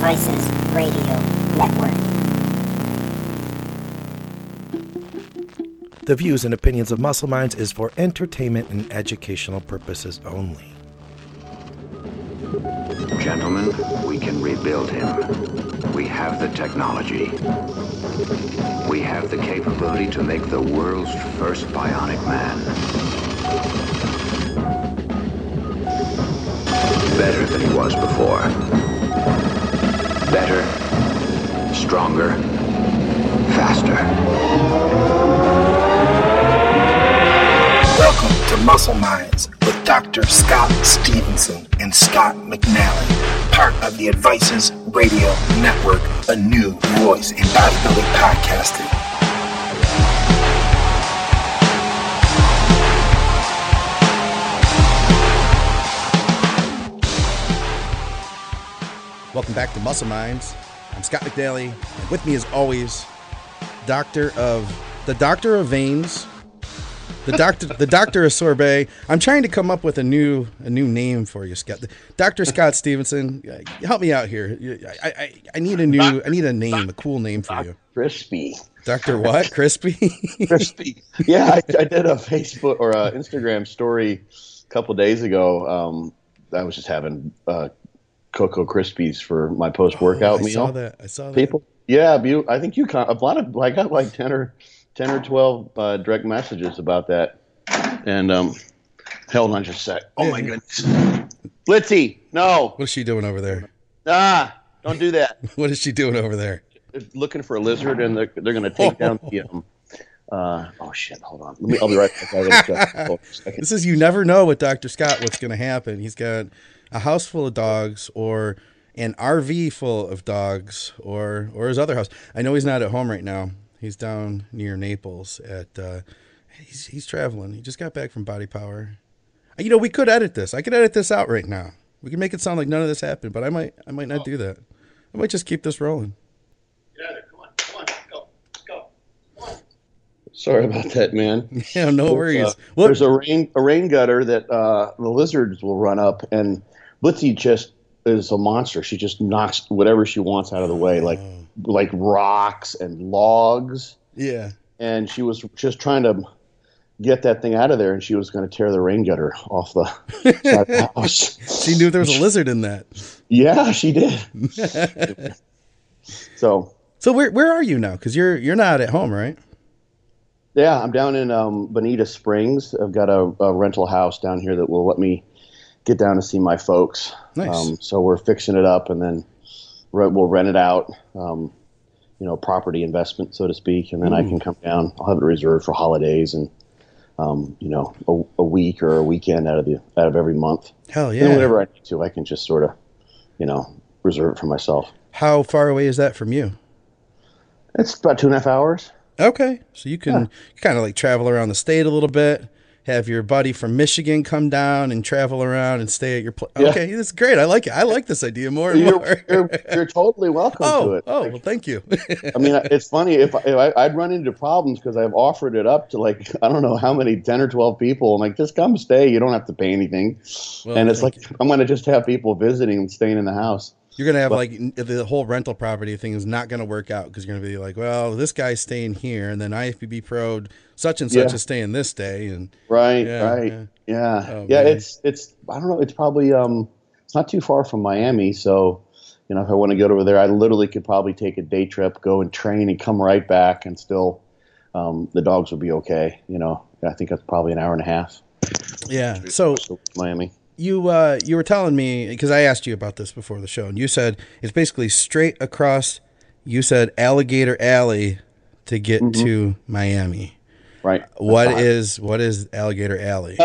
Devices Radio Network. The views and opinions of Muscle Minds is for entertainment and educational purposes only. Gentlemen, we can rebuild him. We have the technology. We have the capability to make the world's first bionic man. Better than he was before. Better, stronger, faster. Welcome to Muscle Minds with Dr. Scott Stevenson and Scott McNally, part of the Advices Radio Network, a new voice in bodybuilding podcasting. Welcome back to Muscle Minds. I'm Scott McNally, and with me as always, the Doctor of Veins, the Doctor of Sorbet. I'm trying to come up with a new name for you, Scott. Dr. Scott Stevenson, help me out here. I need a name, a cool name for you. Crispy. Dr. what? Crispy? Crispy. Yeah, I did a Facebook or a Instagram story a couple days ago. I was just having Cocoa Krispies for my post-workout meal. I saw that. People, yeah, I think you a lot of. I got like 10 or 12 direct messages about that. And hold on just a sec. Oh my goodness, Blitzy, no. What is she doing over there? Don't do that. What is she doing over there? They're looking for a lizard, and they're going to take down the. Oh shit! Hold on. I'll be right back. This is, you never know with Dr. Scott what's going to happen. He's got a house full of dogs, or an RV full of dogs, or his other house. I know he's not at home right now. He's down near Naples at. He's traveling. He just got back from Body Power. You know, we could edit this. I could edit this out right now. We can make it sound like none of this happened, but I might not do that. I might just keep this rolling. Get out there. Come on, go. Sorry about that, man. Yeah, no worries. There's a rain gutter that the lizards will run up, and Blitzy just is a monster. She just knocks whatever she wants out of the way, like rocks and logs. Yeah. And she was just trying to get that thing out of there, and she was going to tear the rain gutter off the side of the house. She knew there was a lizard in that. Yeah, she did. So where are you now? Because you're not at home, right? Yeah, I'm down in Bonita Springs. I've got a rental house down here that will let me get down to see my folks. Nice. So we're fixing it up, and then we'll rent it out, property investment, so to speak, and then I can come down. I'll have it reserved for holidays and, a week or a weekend out of every month. Hell yeah. And whenever I need to, I can just sort of, reserve it for myself. How far away is that from you? It's about 2.5 hours. Okay. So you can kind of like travel around the state a little bit, have your buddy from Michigan come down and travel around and stay at your place. Yeah. Okay, this is great. I like it. I like this idea more and more. You're totally welcome to it. Oh, well, thank you. I mean, it's funny if I'd run into problems because I've offered it up to I don't know how many 10 or 12 people. I'm like, just come stay. You don't have to pay anything. Well, and it's like, I'm going to just have people visiting and staying in the house. You're going to have the whole rental property thing is not going to work out because you're going to be like, well, this guy's staying here, and then IFBB Pro such and such is staying this day. And Right. Oh, It's I don't know. It's probably, it's not too far from Miami. So, if I want to go over there, I literally could probably take a day trip, go and train and come right back, and still, the dogs would be okay. I think that's probably an hour and a half. Yeah. So Miami. You were telling me, because I asked you about this before the show, and you said it's basically straight across, you said Alligator Alley to get to Miami. Right. What is Alligator Alley?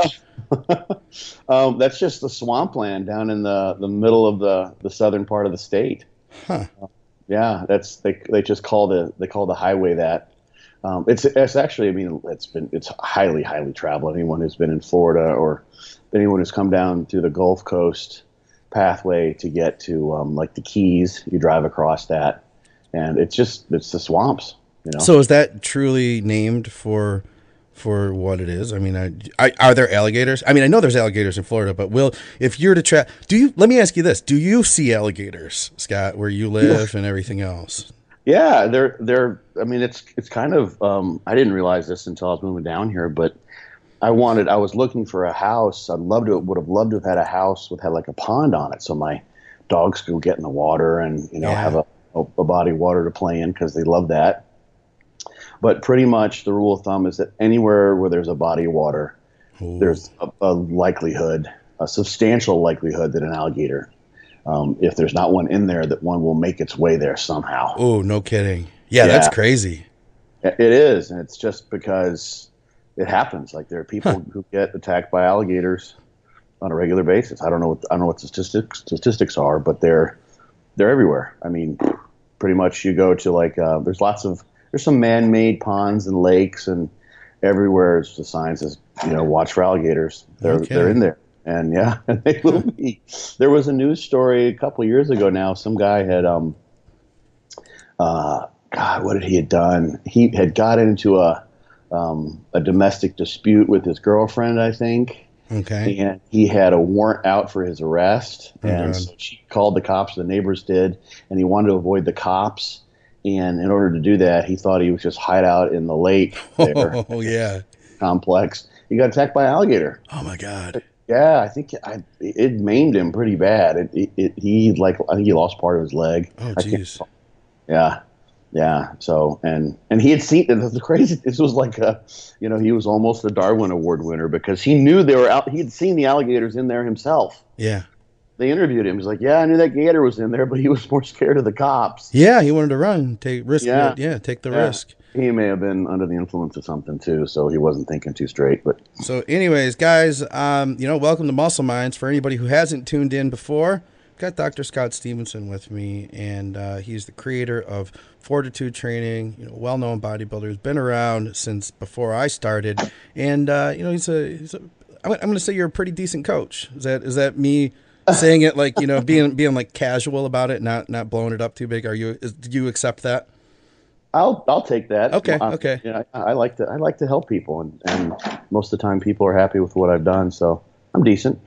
That's just the swampland down in the middle of the southern part of the state. Huh. Yeah, they just call the highway that. It's actually, I mean, it's highly traveled. Anyone who's been in Florida or anyone who's come down through the Gulf Coast pathway to get to like the Keys, you drive across that, and it's the swamps. So is that truly named for for what it is. I mean, are there alligators? I mean, I know there's alligators in Florida, but if you're to trap, let me ask you this: do you see alligators, Scott, where you live and everything else? Yeah, they're. I mean, it's kind of. I didn't realize this until I was moving down here, but I was looking for a house. Would have loved to have had a house had like a pond on it, so my dogs could get in the water and have a body of water to play in because they love that. But pretty much the rule of thumb is that anywhere where there's a body of water, there's a substantial likelihood that an alligator, if there's not one in there, that one will make its way there somehow. Oh, no kidding. Yeah, that's crazy. It is, and it's just because it happens. Like there are people who get attacked by alligators on a regular basis. I don't know what statistics are, but they're everywhere. I mean, pretty much you go to there's some man-made ponds and lakes, and everywhere it's the signs says, watch for alligators. They're in there, and and they will be. There was a news story a couple of years ago now. Some guy had, what had he had done? He had got into a domestic dispute with his girlfriend, I think. Okay. And he had a warrant out for his arrest, so she called the cops. The neighbors did, and he wanted to avoid the cops. And in order to do that, he thought he was just hide out in the lake there. Oh, yeah. Complex. He got attacked by an alligator. Oh, my God. Yeah, I think it maimed him pretty bad. I think he lost part of his leg. Oh, jeez. Yeah. So, and he had seen, and the crazy, this was like he was almost a Darwin Award winner because he knew they were out. He had seen the alligators in there himself. Yeah. They interviewed him. He's like, I knew that gator was in there, but he was more scared of the cops. Yeah, he wanted to run, take risk. Yeah. Take the risk. He may have been under the influence of something too, so he wasn't thinking too straight. But so, anyways, guys, welcome to Muscle Minds. For anybody who hasn't tuned in before, I've got Dr. Scott Stevenson with me, and he's the creator of Fortitude Training. Well-known bodybuilder, who's been around since before I started, and he's I'm going to say you're a pretty decent coach. Is that me? Saying it like being like casual about it, not blowing it up too big. Do you accept that? I'll take that. Okay. I like to help people, and most of the time people are happy with what I've done, so I'm decent.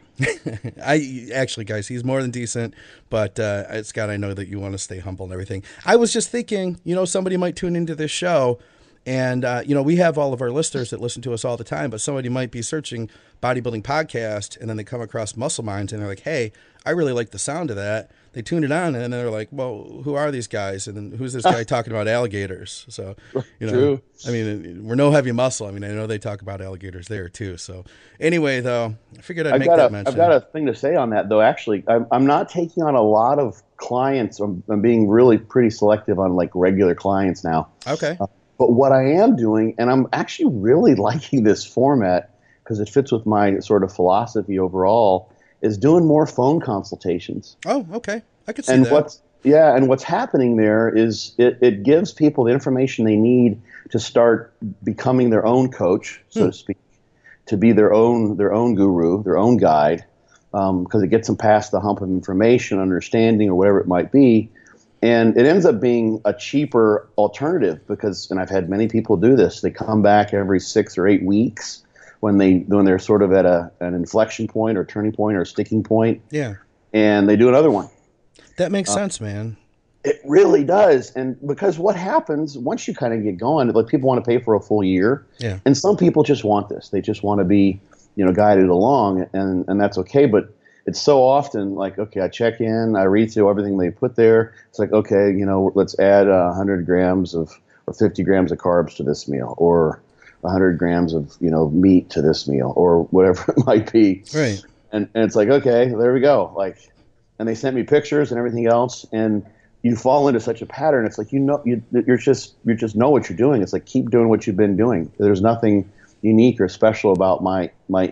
Actually, guys, he's more than decent. But Scott, I know that you want to stay humble and everything. I was just thinking, somebody might tune into this show. And, we have all of our listeners that listen to us all the time, but somebody might be searching bodybuilding podcast and then they come across Muscle Minds and they're like, hey, I really like the sound of that. They tune it on and then they're like, well, who are these guys? And then who's this guy talking about alligators? So, True. I mean, we're no heavy muscle. I mean, I know they talk about alligators there too. So anyway, though, I figured I'd make that mention. I've got a thing to say on that though. Actually, I'm not taking on a lot of clients. I'm being really pretty selective on like regular clients now. Okay. But what I am doing, and I'm actually really liking this format because it fits with my sort of philosophy overall, is doing more phone consultations. Oh, okay. I could see that. And what's happening there is it gives people the information they need to start becoming their own coach, so to speak, to be their own guru, their own guide, because it gets them past the hump of information, understanding, or whatever it might be. And it ends up being a cheaper alternative because, and I've had many people do this, they come back every 6 or 8 weeks when they're sort of at an inflection point or turning point or sticking point. Yeah. And they do another one. That makes sense, man. It really does. And because what happens once you kind of get going, like people want to pay for a full year. Yeah. And some people just want this. They just want to be, guided along, and that's okay. But it's so often like, okay, I check in, I read through everything they put there. It's like, okay, let's add 100 grams or 50 grams of carbs to this meal, or 100 grams of, meat to this meal, or whatever it might be. Right. And it's like, okay, there we go. Like, and they sent me pictures and everything else, and you fall into such a pattern. It's like, you just know what you're doing. It's like, keep doing what you've been doing. There's nothing unique or special about my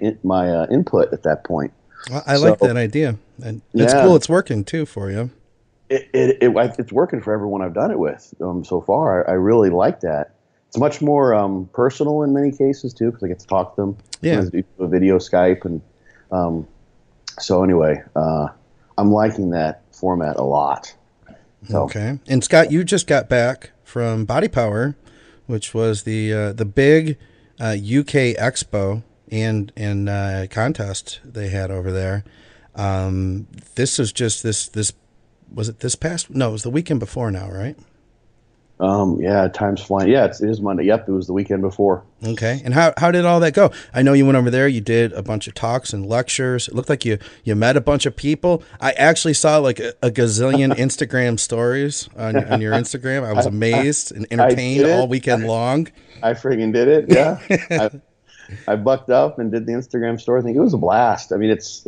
input at that point. Well, I like that idea, and it's cool. It's working too for you. It's working for everyone I've done it with so far. I really like that. It's much more personal in many cases too, because I get to talk to them. Yeah, do a video Skype, and so anyway, I'm liking that format a lot. So. Okay, and Scott, you just got back from Body Power, which was the big UK Expo and contest they had over there. This was just this was it this past? No, it was the weekend before now, right? Yeah, time's flying. Yeah, it is Monday. Yep, it was the weekend before. Okay. And how did all that go? I know you went over there, you did a bunch of talks and lectures. It looked like you met a bunch of people. I actually saw like a gazillion Instagram stories on your Instagram. I was amazed and entertained all weekend long. I friggin' did it. Yeah. I bucked up and did the Instagram story. I think it was a blast. I mean, it's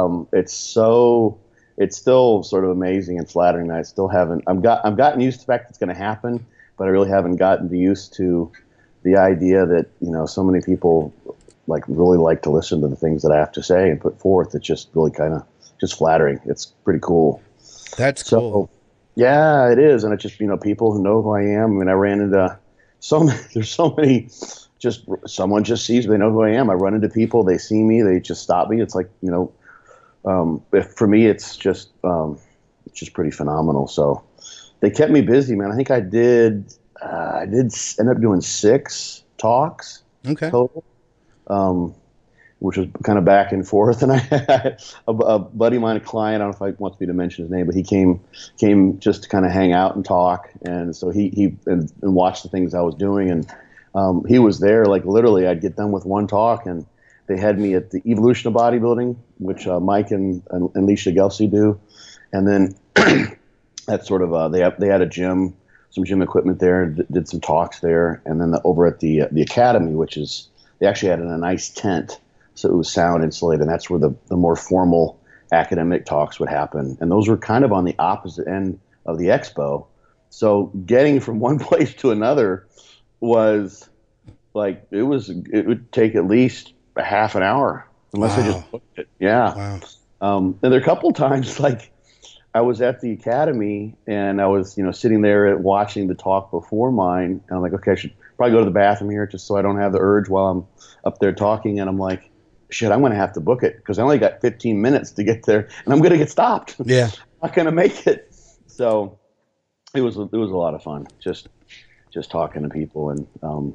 still sort of amazing and flattering that I still haven't. I've gotten used to the fact it's going to happen, but I really haven't gotten used to the idea that so many people really like to listen to the things that I have to say and put forth. It's just really kind of just flattering. It's pretty cool. That's cool. Yeah, it is, and it's just people who know who I am. I mean, I ran into there's so many. Just someone just sees me, they know who I am. I run into people, they see me, they just stop me. It's like for me, it's just pretty phenomenal. So they kept me busy, man. I think I did end up doing 6 talks total, which was kind of back and forth. And I had a buddy of mine, a client, I don't know if he wants me to mention his name, but he came just to kind of hang out and talk. And so he watched the things I was doing, and he was there. Like literally, I'd get done with one talk, and they had me at the Evolution of Bodybuilding, which Mike and Alicia Gelsey do, and then that's sort of they had a gym, some gym equipment there, and did some talks there, and then over at the Academy, which is they actually had a nice tent, so it was sound insulated, and that's where the more formal academic talks would happen, and those were kind of on the opposite end of the expo. So getting from one place to another was like it would take at least a half an hour unless I just booked it. Yeah. Wow. And there are a couple times like I was at the Academy and I was sitting there watching the talk before mine, and I'm like, okay, I should probably go to the bathroom here just so I don't have the urge while I'm up there talking, and I'm like, shit, I'm going to have to book it because I only got 15 minutes to get there and I'm going to get stopped. Yeah. I'm not going to make it. So it was a lot of fun just talking to people, and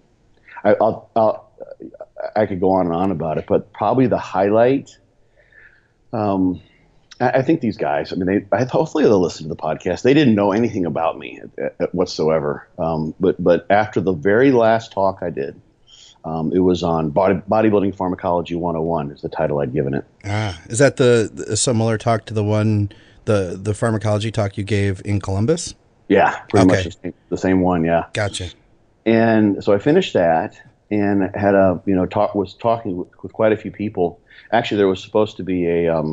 I could go on and on about it, but probably the highlight. I think these guys. I mean, hopefully they'll listen to the podcast. They didn't know anything about me whatsoever. But after the very last talk I did, it was on Bodybuilding Pharmacology 101 is the title I'd given it. Is that the similar talk to the one the pharmacology talk you gave in Columbus? Yeah, pretty much the same one. Yeah. Gotcha. And so I finished that and had was talking with quite a few people. Actually, there was supposed to be a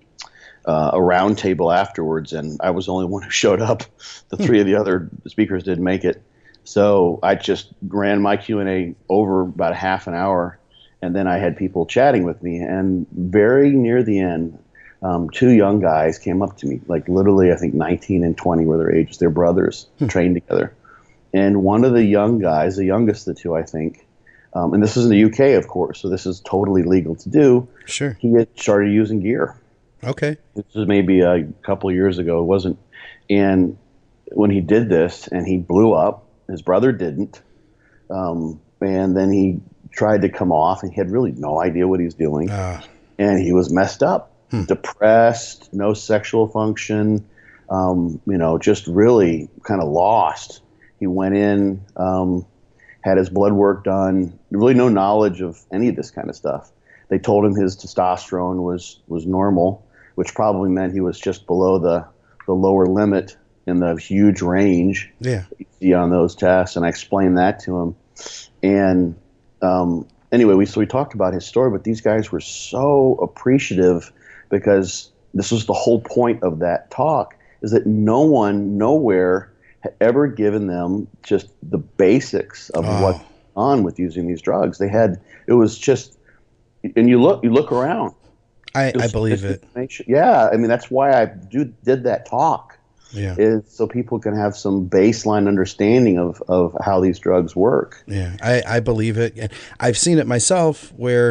round table afterwards, and I was the only one who showed up. The 3 of the other speakers didn't make it. So I just ran my Q&A over about a half an hour, and then I had people chatting with me. And very near the end, 2 young guys came up to me, like literally I think 19 and 20 were their ages. They're brothers, trained together. And one of the young guys, the youngest of the 2, I think, and this is in the UK, of course, so this is totally legal to do. Sure. He had started using gear. Okay. This was maybe a couple of years ago. It wasn't. And when he did this and he blew up, his brother didn't. And then he tried to come off, and he had really no idea what he was doing. And he was messed up, depressed, no sexual function, just really kind of lost. He went in, had his blood work done, really no knowledge of any of this kind of stuff. They told him his testosterone was normal, which probably meant he was just below the lower limit in the huge range you see on those tests. And I explained that to him. And anyway, we talked about his story, but these guys were so appreciative because this was the whole point of that talk, is that no one, nowhere had ever given them just the basics of what's on with using these drugs. It was just, and you look around. I believe it. Yeah, I mean, that's why I did that talk. Yeah. Is so people can have some baseline understanding of how these drugs work. Yeah, I believe it. I've seen it myself where,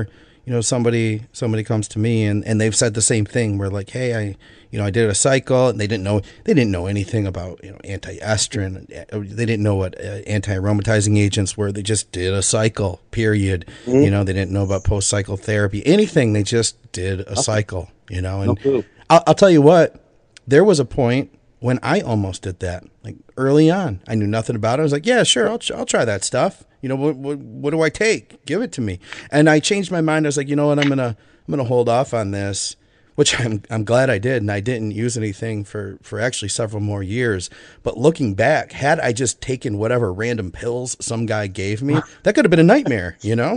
somebody comes to me and they've said the same thing. We're like, hey, I did a cycle, and they didn't know anything about anti-estrogen. They didn't know what anti-aromatizing agents were. They just did a cycle, period. Mm-hmm. They didn't know about post-cycle therapy, anything. They just did a cycle. And No clue. I'll tell you what, there was a point when I almost did that, like early on. I knew nothing about it. I was like, yeah, sure, I'll try that stuff. What do I take? Give it to me. And I changed my mind. I was like, you know what, I'm gonna hold off on this, which I'm glad I did, and I didn't use anything for actually several more years. But looking back, had I just taken whatever random pills some guy gave me, that could have been a nightmare,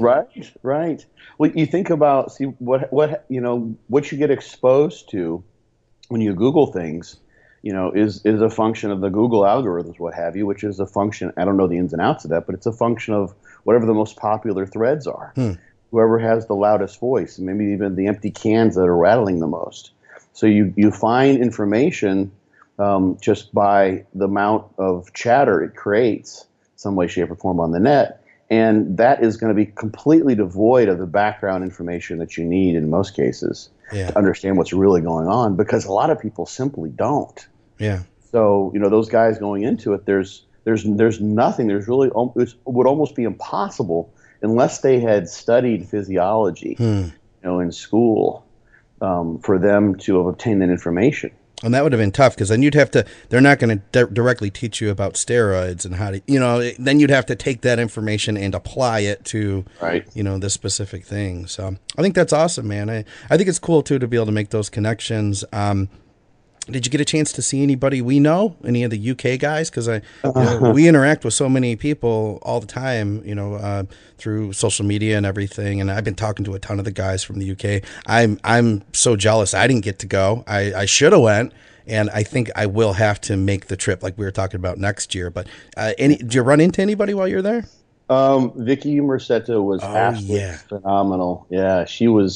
Right. Well, you think about what you get exposed to when you Google things, is a function of the Google algorithms, what have you, which is a function. I don't know the ins and outs of that, but it's a function of whatever the most popular threads are. Whoever has the loudest voice, maybe even the empty cans that are rattling the most. So you find information just by the amount of chatter it creates, some way, shape, or form on the net. And that is going to be completely devoid of the background information that you need in most cases to understand what's really going on, because a lot of people simply don't. Yeah. So, those guys going into it, there's nothing. There's really, it would almost be impossible unless they had studied physiology, in school, for them to have obtained that information. And that would have been tough, because then they're not going to directly teach you about steroids and how to, then you'd have to take that information and apply it to, this specific thing. So I think that's awesome, man. I think it's cool too, to be able to make those connections. Did you get a chance to see anybody we know, any of the UK guys? Because we interact with so many people all the time, through social media and everything. And I've been talking to a ton of the guys from the UK. I'm so jealous I didn't get to go. I should have went, and I think I will have to make the trip, like we were talking about, next year. But did you run into anybody while you were there? Vicky Merceta was absolutely phenomenal. Yeah,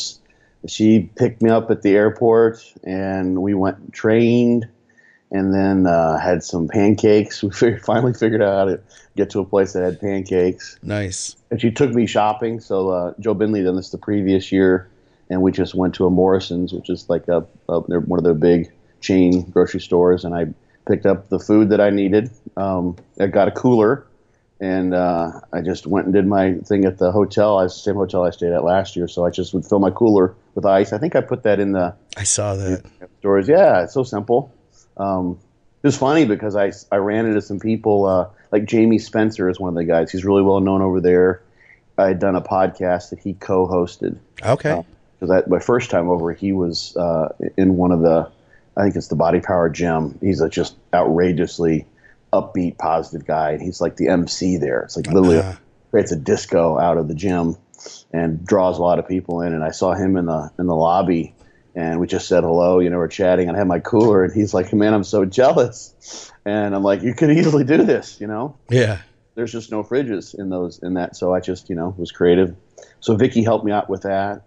she picked me up at the airport, and we went and trained, and then had some pancakes. We finally figured out how to get to a place that had pancakes. Nice. And she took me shopping. So Joe Bindley done this the previous year, and we just went to a Morrison's, which is like they're one of their big chain grocery stores, and I picked up the food that I needed. I got a cooler. And I just went and did my thing at the hotel. The same hotel I stayed at last year. So I just would fill my cooler with ice. I think I put that in the... I saw that. Stores. Yeah, it's so simple. It was funny because I ran into some people, like Jamie Spencer is one of the guys. He's really well known over there. I had done a podcast that he co-hosted. Okay. Because my first time over, he was in one of the... I think it's the Body Power Gym. He's just outrageously... upbeat, positive guy, and he's like the MC there. It's like literally creates a disco out of the gym and draws a lot of people in. And I saw him in the lobby, and we just said hello. We're chatting, and I had my cooler, and he's like, "Man, I'm so jealous." And I'm like, "You could easily do this, Yeah. There's just no fridges in that, so I just was creative. So Vicky helped me out with that.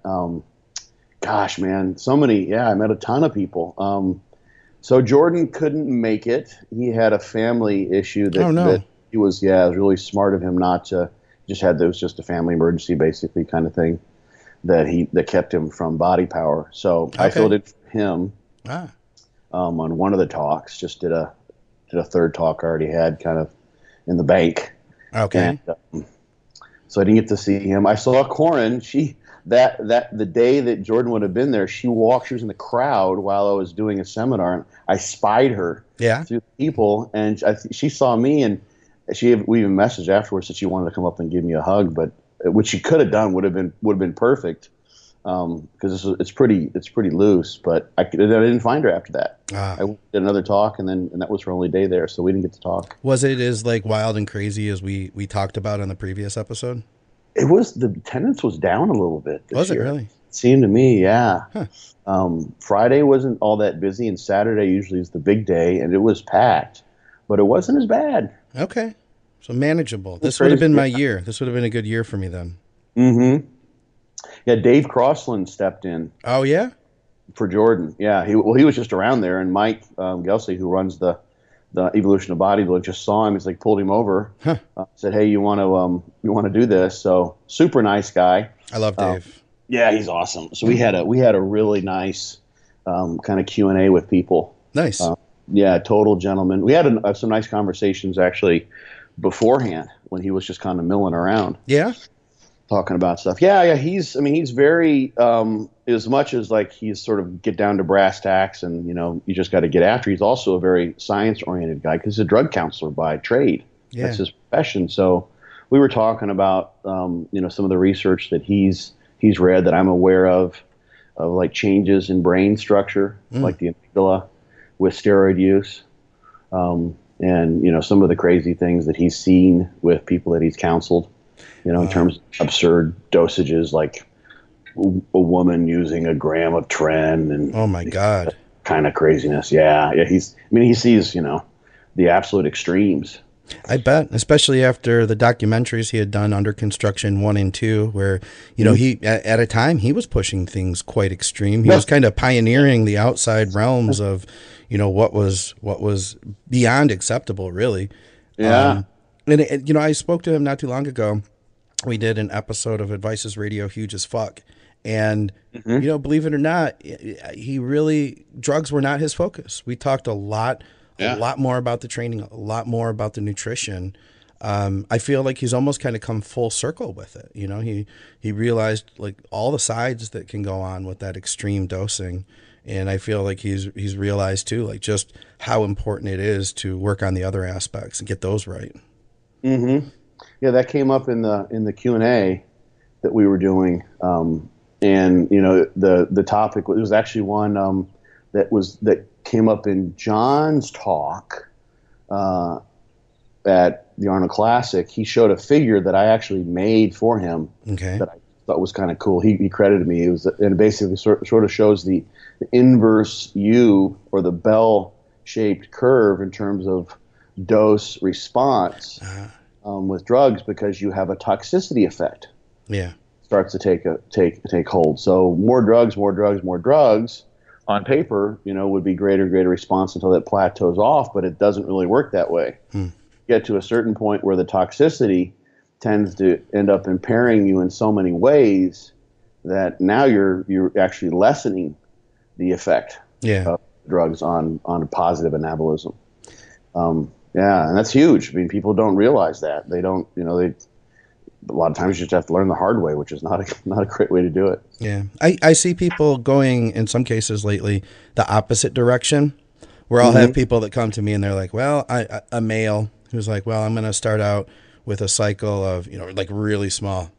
Gosh, man, so many. Yeah, I met a ton of people. So Jordan couldn't make it. He had a family issue that he was, it was really smart of him not to there was just a family emergency basically kind of thing that kept him from Body Power. So I filled in for him on one of the talks, just did a third talk I already had kind of in the bank. Okay. And, so I didn't get to see him. I saw Corin. The day that Jordan would have been there, she was in the crowd while I was doing a seminar, and I spied her through people, and she saw me, and we even messaged afterwards that she wanted to come up and give me a hug, but what she could have done would have been perfect, because it's pretty loose, but I didn't find her after that. I did another talk, and that was her only day there, so we didn't get to talk. Was it as wild and crazy as we talked about on the previous episode? It was. The attendance was down a little bit this Was it year. really? It seemed to me, yeah. Huh. Friday wasn't all that busy, and Saturday usually is the big day, and it was packed, but it wasn't as bad. Okay, so manageable. This would have been my year. This would have been a good year for me then. Mm-hmm. Yeah, Dave Crossland stepped in. Oh yeah, for Jordan. Yeah, he was just around there, and Mike Gelsey, who runs the Evolution of Bodybuilding, just saw him. He's pulled him over, said, "Hey, you want to do this?" So super nice guy. I love Dave. Yeah, he's awesome. So we had a really nice kind of Q&A with people. Nice. Yeah, total gentleman. We had some nice conversations actually beforehand when he was just kind of milling around. Yeah. Talking about stuff. Yeah. He's very, as much as like he's sort of get down to brass tacks and, you just got to get after. He's also a very science oriented guy because he's a drug counselor by trade. Yeah. That's his profession. So we were talking about, some of the research that he's read that I'm aware of like changes in brain structure, like the amygdala with steroid use. And, some of the crazy things that he's seen with people that he's counseled. In terms of absurd dosages, like a woman using a gram of Tren and oh my God, kind of craziness. Yeah. He sees, the absolute extremes. I bet, especially after the documentaries he had done, Under Construction 1 and 2, where, he, at a time, he was pushing things quite extreme. He was kind of pioneering the outside realms of, what was beyond acceptable, really. Yeah. And I spoke to him not too long ago. We did an episode of Advices Radio, Huge as Fuck. And, believe it or not, drugs were not his focus. We talked a lot more about the training, a lot more about the nutrition. I feel like he's almost kind of come full circle with it. He realized like all the sides that can go on with that extreme dosing. And I feel like he's realized too, like just how important it is to work on the other aspects and get those right. Mm-hmm. Yeah, that came up in the Q&A that we were doing, and the topic was actually one that came up in John's talk at the Arnold Classic. He showed a figure that I actually made for him. Okay. That I thought was kind of cool. He credited me. It basically sort of shows the inverse U or the bell-shaped curve in terms of dose response. With drugs, because you have a toxicity effect. Yeah, starts to take hold. So more drugs on paper, would be greater and greater response until it plateaus off, but it doesn't really work that way. Get to a certain point where the toxicity tends to end up impairing you in so many ways that now you're actually lessening the effect of drugs on a positive anabolism. Yeah, and that's huge. I mean, people don't realize that. They don't, a lot of times you just have to learn the hard way, which is not a great way to do it. Yeah. I see people going, in some cases lately, the opposite direction, where I'll have people that come to me and they're like, well, a male who's like, well, I'm going to start out with a cycle of, like really small,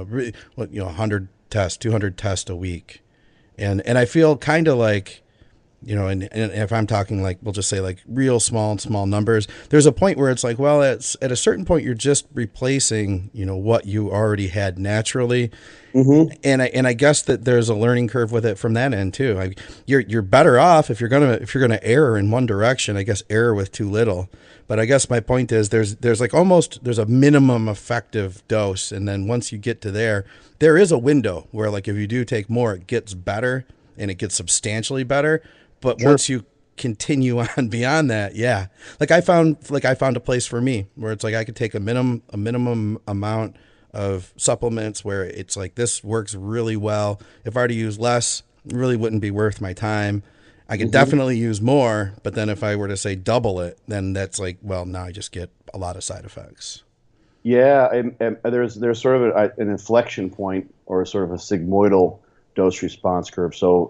100 tests, 200 tests a week. And I feel kind of like, and if I'm talking like, we'll just say like real small numbers, there's a point where it's like, well, it's at a certain point, you're just replacing, what you already had naturally. And I guess that there's a learning curve with it from that end too. You're better off if you're going to err in one direction, I guess err with too little. But I guess my point is there's like there's a minimum effective dose. And then once you get to there is a window where like, if you do take more, it gets better and it gets substantially better. But once you continue on beyond that, like I found a place for me where it's like I could take a minimum amount of supplements where it's like this works really well. If I were to use less, it really wouldn't be worth my time. I could definitely use more, but then if I were to say double it, then that's like, well, now I just get a lot of side effects. Yeah, and there's sort of an inflection point or sort of a sigmoidal dose response curve. So,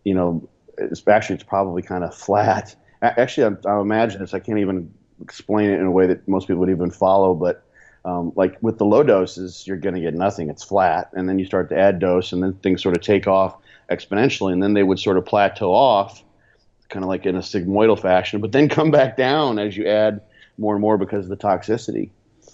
it's probably kind of flat. Actually, I imagine this. I can't even explain it in a way that most people would even follow. But like with the low doses, you're going to get nothing. It's flat. And then you start to add dose, and then things sort of take off exponentially. And then they would sort of plateau off, kind of like in a sigmoidal fashion, but then come back down as you add more and more because of the toxicity.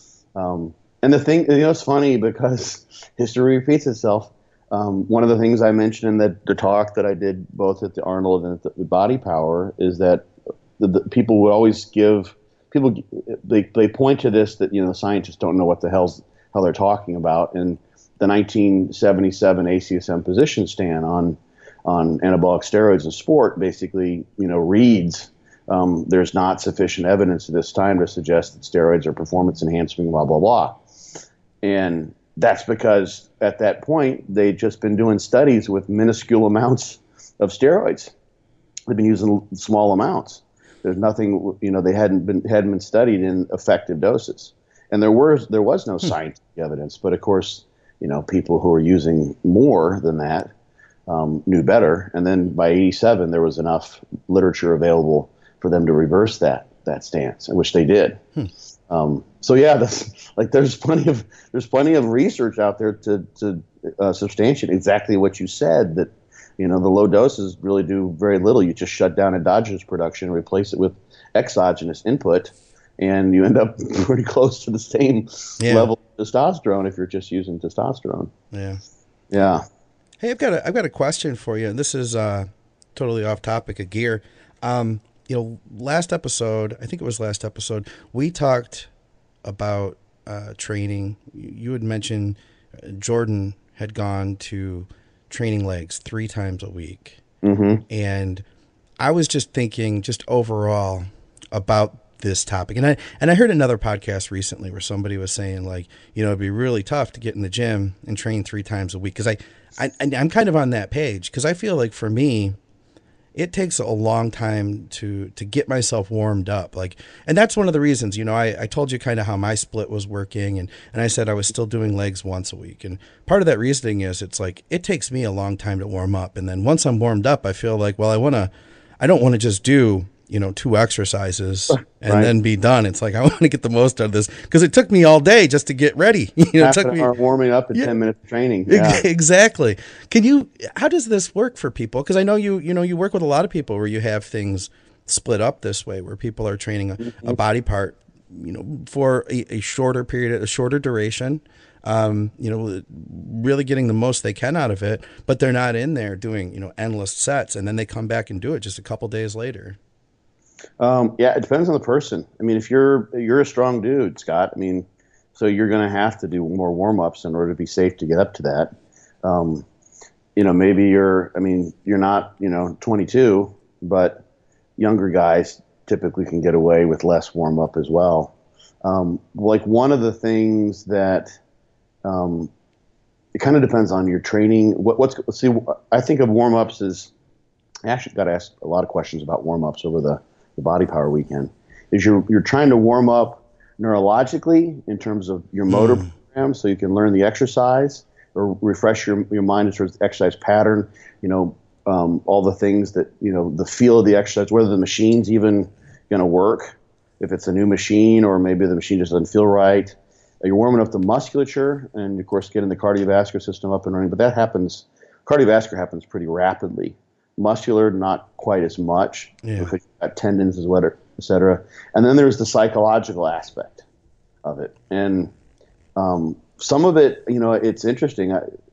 And the thing, it's funny because history repeats itself. One of the things I mentioned in the talk that I did both at the Arnold and at the Body Power is that the people would always they point to this, that scientists don't know what the hell they're talking about. And the 1977 ACSM position stand on anabolic steroids in sport basically reads there's not sufficient evidence at this time to suggest that steroids are performance enhancing, blah blah blah. And That's because at that point they'd just been doing studies with minuscule amounts of steroids. They've been using small amounts. There's nothing, they hadn't been studied in effective doses, and there was no scientific evidence. But of course, people who were using more than that knew better. And then by '87, there was enough literature available for them to reverse that stance, which they did. So yeah, there's plenty of research out there to substantiate exactly what you said, that the low doses really do very little. You just shut down endogenous production, replace it with exogenous input, and you end up pretty close to the same level of testosterone if you're just using testosterone. Yeah. Hey, I've got a question for you, and this is totally off topic of gear. Last episode, I think it was last episode, we talked about training. You had mentioned Jordan had gone to training legs 3 times a week. Mm-hmm. And I was just thinking just overall about this topic. And I heard another podcast recently where somebody was saying, like, it'd be really tough to get in the gym and train 3 times a week. Because I'm kind of on that page, because I feel like for me, it takes a long time to get myself warmed up. And that's one of the reasons, I told you kind of how my split was working, and I said I was still doing legs once a week. And part of that reasoning is it's like, it takes me a long time to warm up. And then once I'm warmed up, I feel like, well, I don't want to just do, 2 exercises and then be done. It's like, I want to get the most out of this, because it took me all day just to get ready. It took me warming up and 10 minutes of training. Yeah. Exactly. How does this work for people? Because I know you work with a lot of people where you have things split up this way, where people are training a body part, for a shorter period, a shorter duration, really getting the most they can out of it, but they're not in there doing, endless sets, and then they come back and do it just a couple days later. It depends on the person. I mean, if you're a strong dude, Scott, so you're going to have to do more warm-ups in order to be safe to get up to that. Maybe you're not, 22, but younger guys typically can get away with less warm-up as well. One of the things that, it kind of depends on your training. I think of warm-ups as, I actually got asked a lot of questions about warm-ups over the Body Power weekend, is you're trying to warm up neurologically in terms of your motor program, so you can learn the exercise or refresh your mind in terms of the exercise pattern, all the things that, the feel of the exercise, whether the machine's even going to work, if it's a new machine, or maybe the machine just doesn't feel right. You're warming up the musculature and, of course, getting the cardiovascular system up and running. But cardiovascular happens pretty rapidly. Muscular, not quite as much, because you've got tendons, et cetera. And then there's the psychological aspect of it. And some of it, it's interesting.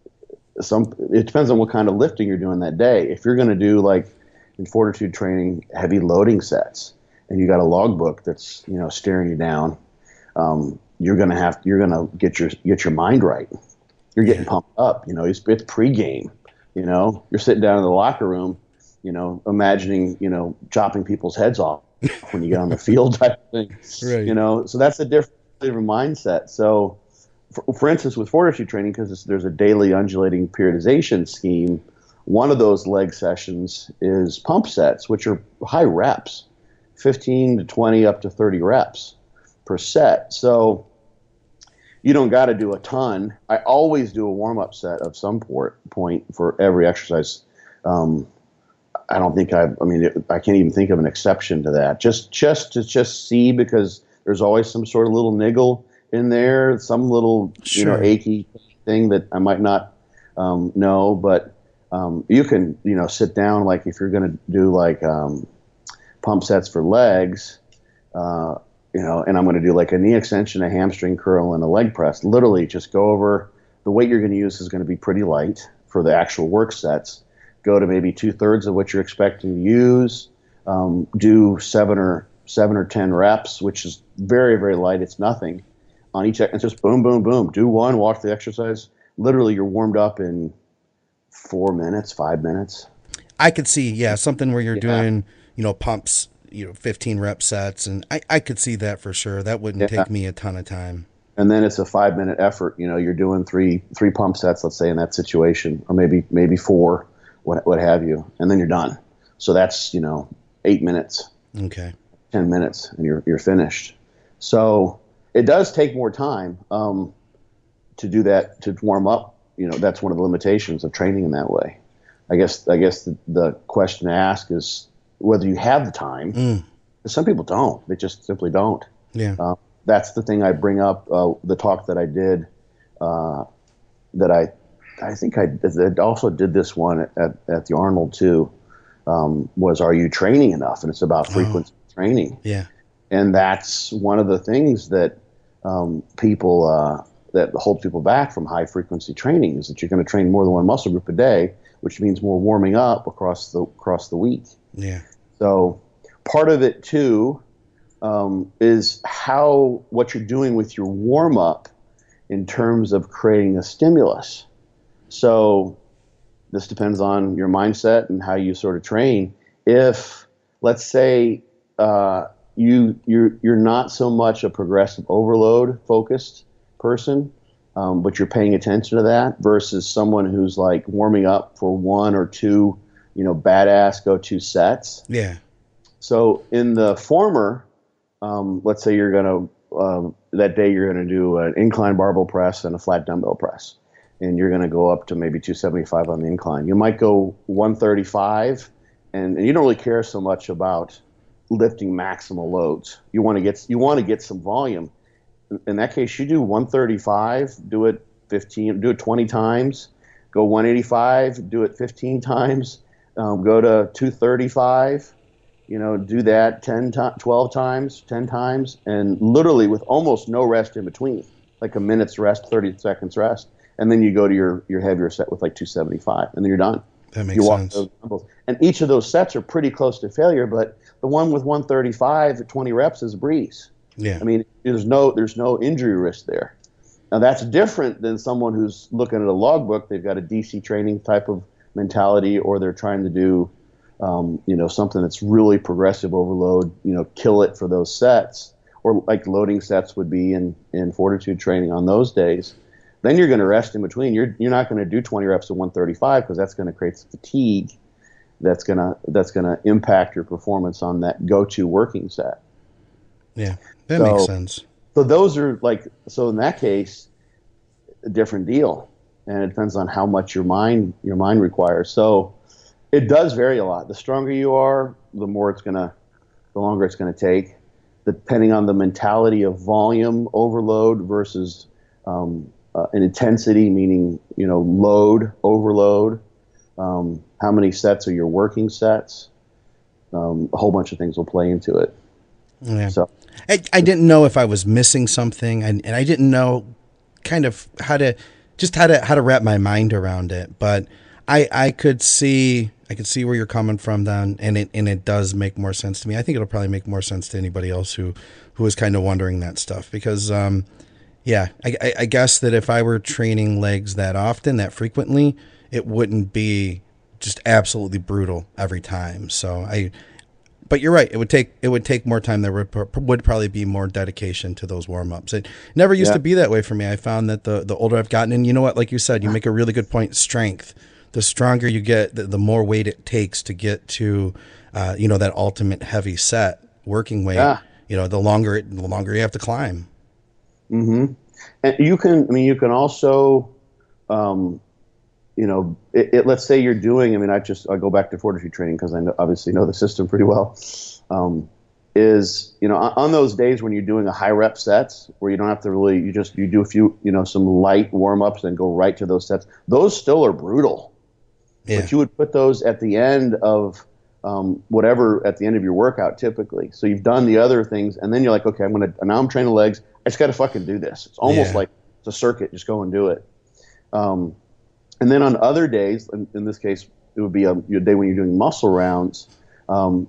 It depends on what kind of lifting you're doing that day. If you're going to do, like in fortitude training, heavy loading sets, and you got a logbook that's staring you down, you're going to get your mind right. You're getting pumped up. It's pregame. You're sitting down in the locker room, imagining, chopping people's heads off when you get on the field type of thing. Right. So that's a different mindset. So, for instance, with fortitude training, because there's a daily undulating periodization scheme, one of those leg sessions is pump sets, which are high reps, 15 to 20 up to 30 reps per set. So you don't got to do a ton. I always do a warm-up set of some point for every exercise. I can't even think of an exception to that. Just to see, because there's always some sort of little niggle in there, some little achy thing that I might not know. But you can sit down, like if you're going to do like pump sets for legs. And I'm going to do like a knee extension, a hamstring curl, and a leg press. Literally just go over, the weight you're going to use is going to be pretty light for the actual work sets. Go to maybe 2/3 of what you're expecting to use. Do 7 or 10 reps, which is very, very light. It's nothing on each. It's just boom, boom, boom. Do one, watch the exercise. Literally, you're warmed up in 4 minutes, 5 minutes. I could see, something where you're doing, pumps, 15 rep sets, and I could see that for sure. That wouldn't take me a ton of time. And then it's a 5-minute effort. You're doing three pump sets, let's say, in that situation, or maybe 4, what have you, and then you're done. So that's 8 minutes, Okay. 10 minutes, and you're finished. So it does take more time to do that, to warm up. That's one of the limitations of training in that way. I guess the question to ask is whether you have the time. 'Cause some people don't. They just simply don't. Yeah. That's the thing I bring up. The talk that I did, that I think I also did this one at the Arnold too, was Are You Training Enough? And it's about frequency training. Yeah. And that's one of the things that people that holds people back from high frequency training, is that you're going to train more than one muscle group a day, which means more warming up across the week. Yeah. So part of it too is what you're doing with your warm up in terms of creating a stimulus. So this depends on your mindset and how you sort of train. If, let's say, you're not so much a progressive overload focused person, but you're paying attention to that, versus someone who's like warming up for 1 or 2, badass go-to sets. Yeah. So in the former, let's say you're going to, that day you're going to do an incline barbell press and a flat dumbbell press, and you're going to go up to maybe 275 on the incline. You might go 135, and you don't really care so much about lifting maximal loads. You want to get some volume. In that case, you do 135, do it 20 times, go 185, do it 15 times, go to 235, do that 12 times, 10 times, and literally with almost no rest in between, like a minute's rest, 30 seconds rest, and then you go to your heavier set with like 275, and then you're done. That makes sense. And each of those sets are pretty close to failure, but the one with 135 at 20 reps is a breeze. Yeah. I mean, there's no injury risk there. Now that's different than someone who's looking at a logbook. They've got a DC training type of mentality, or they're trying to do, something that's really progressive overload. Kill it for those sets, or like loading sets would be in fortitude training on those days. Then you're going to rest in between. You're not going to do 20 reps at 135, because that's going to create fatigue. That's gonna impact your performance on that go-to working set. Yeah, that makes sense. So those are so in that case, a different deal, and it depends on how much your mind requires. So it does vary a lot. The stronger you are, the longer it's gonna take, depending on the mentality of volume overload versus an intensity, meaning load overload. How many sets are your working sets? A whole bunch of things will play into it. Yeah. So I didn't know if I was missing something, and I didn't know kind of how to wrap my mind around it. But I could see where you're coming from then, and it does make more sense to me. I think it'll probably make more sense to anybody else who is kind of wondering that stuff, because I guess that if I were training legs that often, that frequently, it wouldn't be just absolutely brutal every time. But you're right. It would take more time. There would probably be more dedication to those warm ups. It never used to be that way for me. I found that the older I've gotten, and you know what, like you said, you make a really good point. Strength. The stronger you get, the more weight it takes to get to, that ultimate heavy set working weight. Yeah. The longer you have to climb. Mm-hmm. And you can also, let's say you're doing, I go back to fortitude training because I obviously know the system pretty well, on those days when you're doing a high rep sets where you don't have to really, you do a few, some light warm ups and go right to those sets. Those still are brutal, but you would put those at the end of at the end of your workout typically. So you've done the other things, and then you're like, okay, now I'm training legs. I just got to fucking do this. It's almost like it's a circuit. Just go and do it. And then on other days, in this case, it would be your day when you're doing muscle rounds. The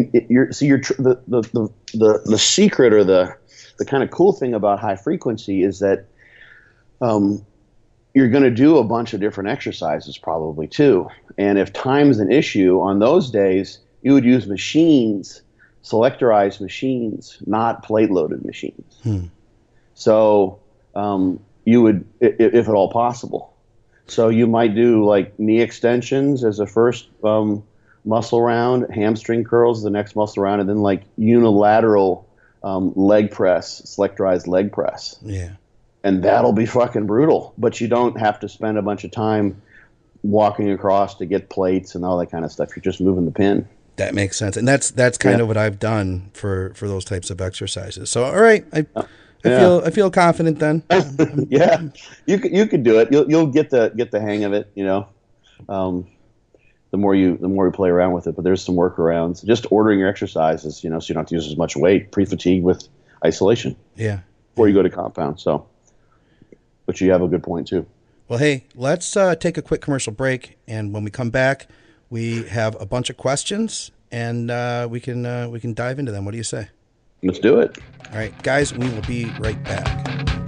secret, or the kind of cool thing about high frequency is that you're going to do a bunch of different exercises probably too. And if time's an issue on those days, you would use machines, selectorized machines, not plate loaded machines. So you would, if at all possible. So you might do like knee extensions as a first muscle round, hamstring curls the next muscle round, and then like unilateral leg press, selectorized leg press. Yeah. And that'll be fucking brutal. But you don't have to spend a bunch of time walking across to get plates and all that kind of stuff. You're just moving the pin. That makes sense. And that's kind of what I've done for those types of exercises. So, all right. I feel confident then. Yeah, you could do it. You'll get the hang of it. You know, the more you play around with it. But there's some workarounds. Just ordering your exercises, you know, so you don't have to use as much weight. Pre-fatigue with isolation. Yeah. Before you go to compound. So, but you have a good point too. Well, hey, let's take a quick commercial break, and when we come back, we have a bunch of questions, and we can dive into them. What do you say? Let's do it. All right, guys, we will be right back.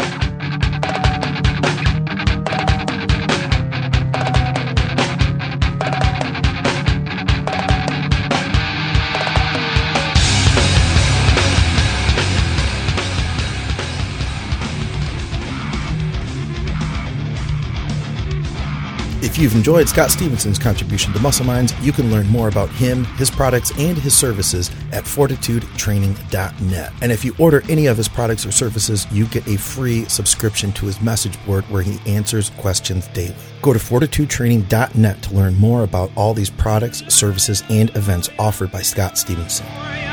If you've enjoyed Scott Stevenson's contribution to Muscle Minds, you can learn more about him, his products, and his services at fortitudetraining.net. And if you order any of his products or services, you get a free subscription to his message board where he answers questions daily. Go to fortitudetraining.net to learn more about all these products, services, and events offered by Scott Stevenson.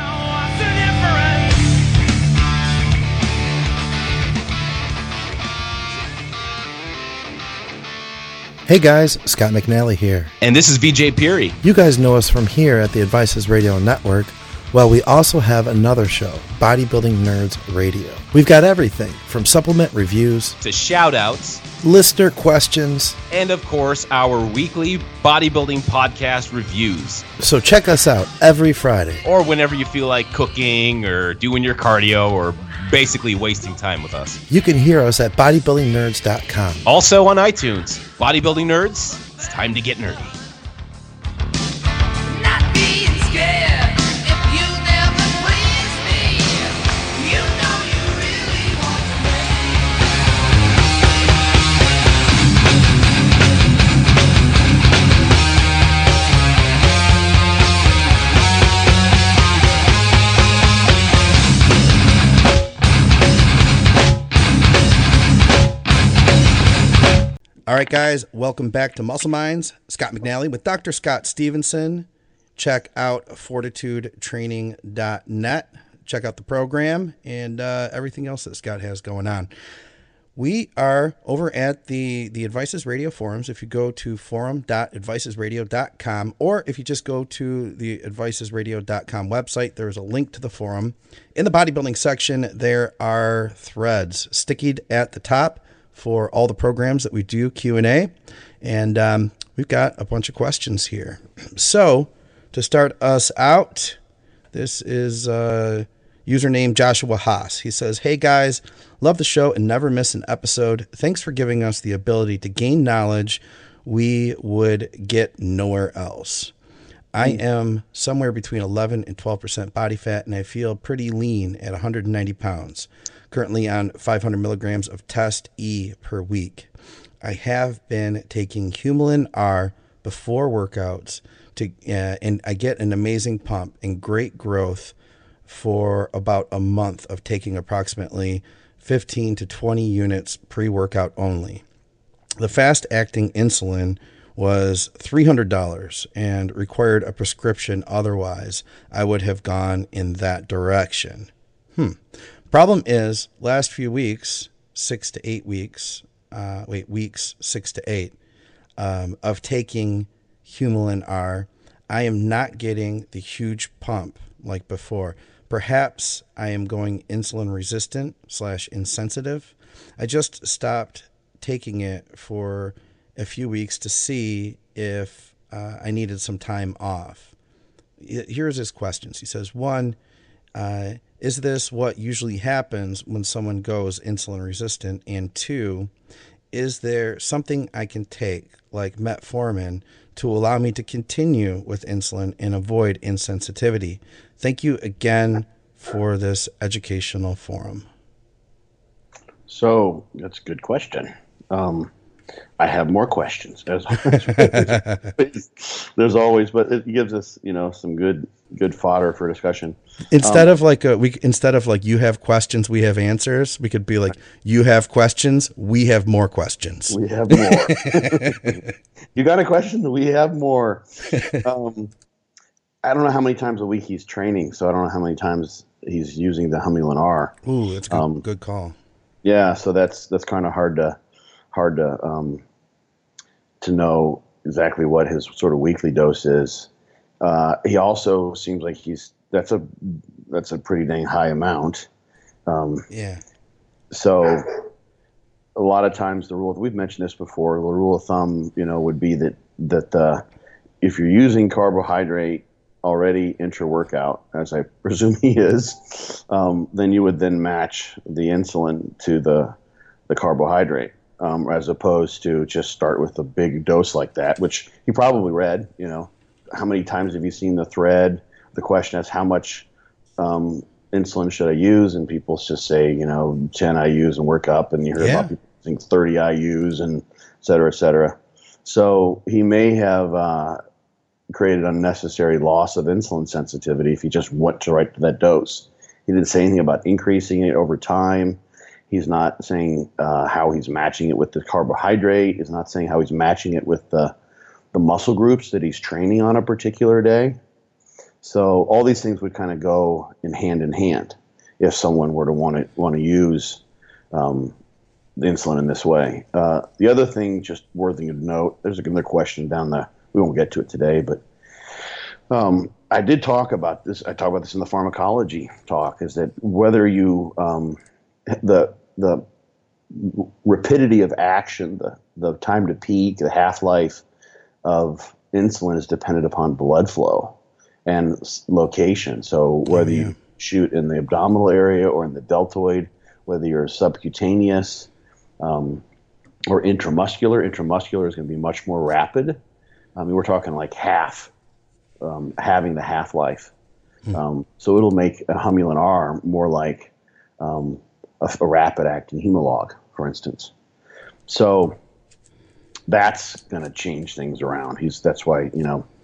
Hey guys, Scott McNally here. And this is VJ Peary. You guys know us from here at the Advices Radio Network. Well, we also have another show, Bodybuilding Nerds Radio. We've got everything from supplement reviews to shout-outs, listener questions, and of course, our weekly bodybuilding podcast reviews. So check us out every Friday. Or whenever you feel like cooking or doing your cardio or basically wasting time with us. You can hear us at bodybuildingnerds.com. Also on iTunes. Bodybuilding Nerds, it's time to get nerdy. Not being scared if you never please me. You know you really want All right, guys, welcome back to Muscle Minds. Scott McNally with Dr. Scott Stevenson. Check out fortitudetraining.net. Check out the program and everything else that Scott has going on. We are over at the Advices Radio forums. If you go to forum.advicesradio.com, or if you just go to the advicesradio.com website, there's a link to the forum. In the bodybuilding section, there are threads stickied at the top for all the programs that we do, Q&A. And we've got a bunch of questions here. So to start us out, this is username Joshua Haas. He says, "Hey guys, love the show and never miss an episode. Thanks for giving us the ability to gain knowledge we would get nowhere else. I am somewhere between 11 and 12% body fat, and I feel pretty lean at 190 pounds. Currently on 500 milligrams of Test E per week. I have been taking Humulin R before workouts and I get an amazing pump and great growth for about a month of taking approximately 15 to 20 units pre-workout only. The fast-acting insulin was $300 and required a prescription. Otherwise, I would have gone in that direction. Problem is, last few weeks, 6 to 8 weeks, weeks 6 to 8, of taking Humulin R, I am not getting the huge pump like before. Perhaps I am going insulin resistant / insensitive. I just stopped taking it for a few weeks to see if I needed some time off. Here's his questions. He says, 1, is this what usually happens when someone goes insulin resistant? And 2, is there something I can take, like metformin, to allow me to continue with insulin and avoid insensitivity? Thank you again for this educational forum. So that's a good question. I have more questions. There's always, but it gives us, some good fodder for discussion. Instead of like you have questions, we have answers. We could be like, you have questions, we have more questions. We have more. You got a question? We have more. I don't know how many times a week he's training, so I don't know how many times he's using the Humulin R. Ooh, that's a good call. Yeah, so that's kind of hard to know exactly what his sort of weekly dose is. He also seems like that's a pretty dang high amount. Yeah. So a lot of times we've mentioned this before, the rule of thumb, would be that if you're using carbohydrate already intra-workout, as I presume he is, then you would then match the insulin to the carbohydrate, as opposed to just start with a big dose like that, which he probably read. How many times have you seen the thread? The question is, how much insulin should I use? And people just say, 10 IUs and work up, and you hear about people using 30 IUs and et cetera, et cetera. So he may have created unnecessary loss of insulin sensitivity if he just went to right to that dose. He didn't say anything about increasing it over time. He's not saying how he's matching it with the carbohydrate. He's not saying how he's matching it with the muscle groups that he's training on a particular day. So all these things would kind of go in hand if someone were to want to use the insulin in this way. The other thing, just worthy of note, there's another question down there. We won't get to it today, but I did talk about this. I talk about this in the pharmacology talk, is that whether you, the rapidity of action, the time to peak, the half-life of insulin is dependent upon blood flow and location. So whether you shoot in the abdominal area or in the deltoid, whether you're subcutaneous or intramuscular is going to be much more rapid. I mean, we're talking like having the half-life. So it'll make a Humulin R more like a rapid-acting Humalog, for instance. So that's going to change things around. That's why,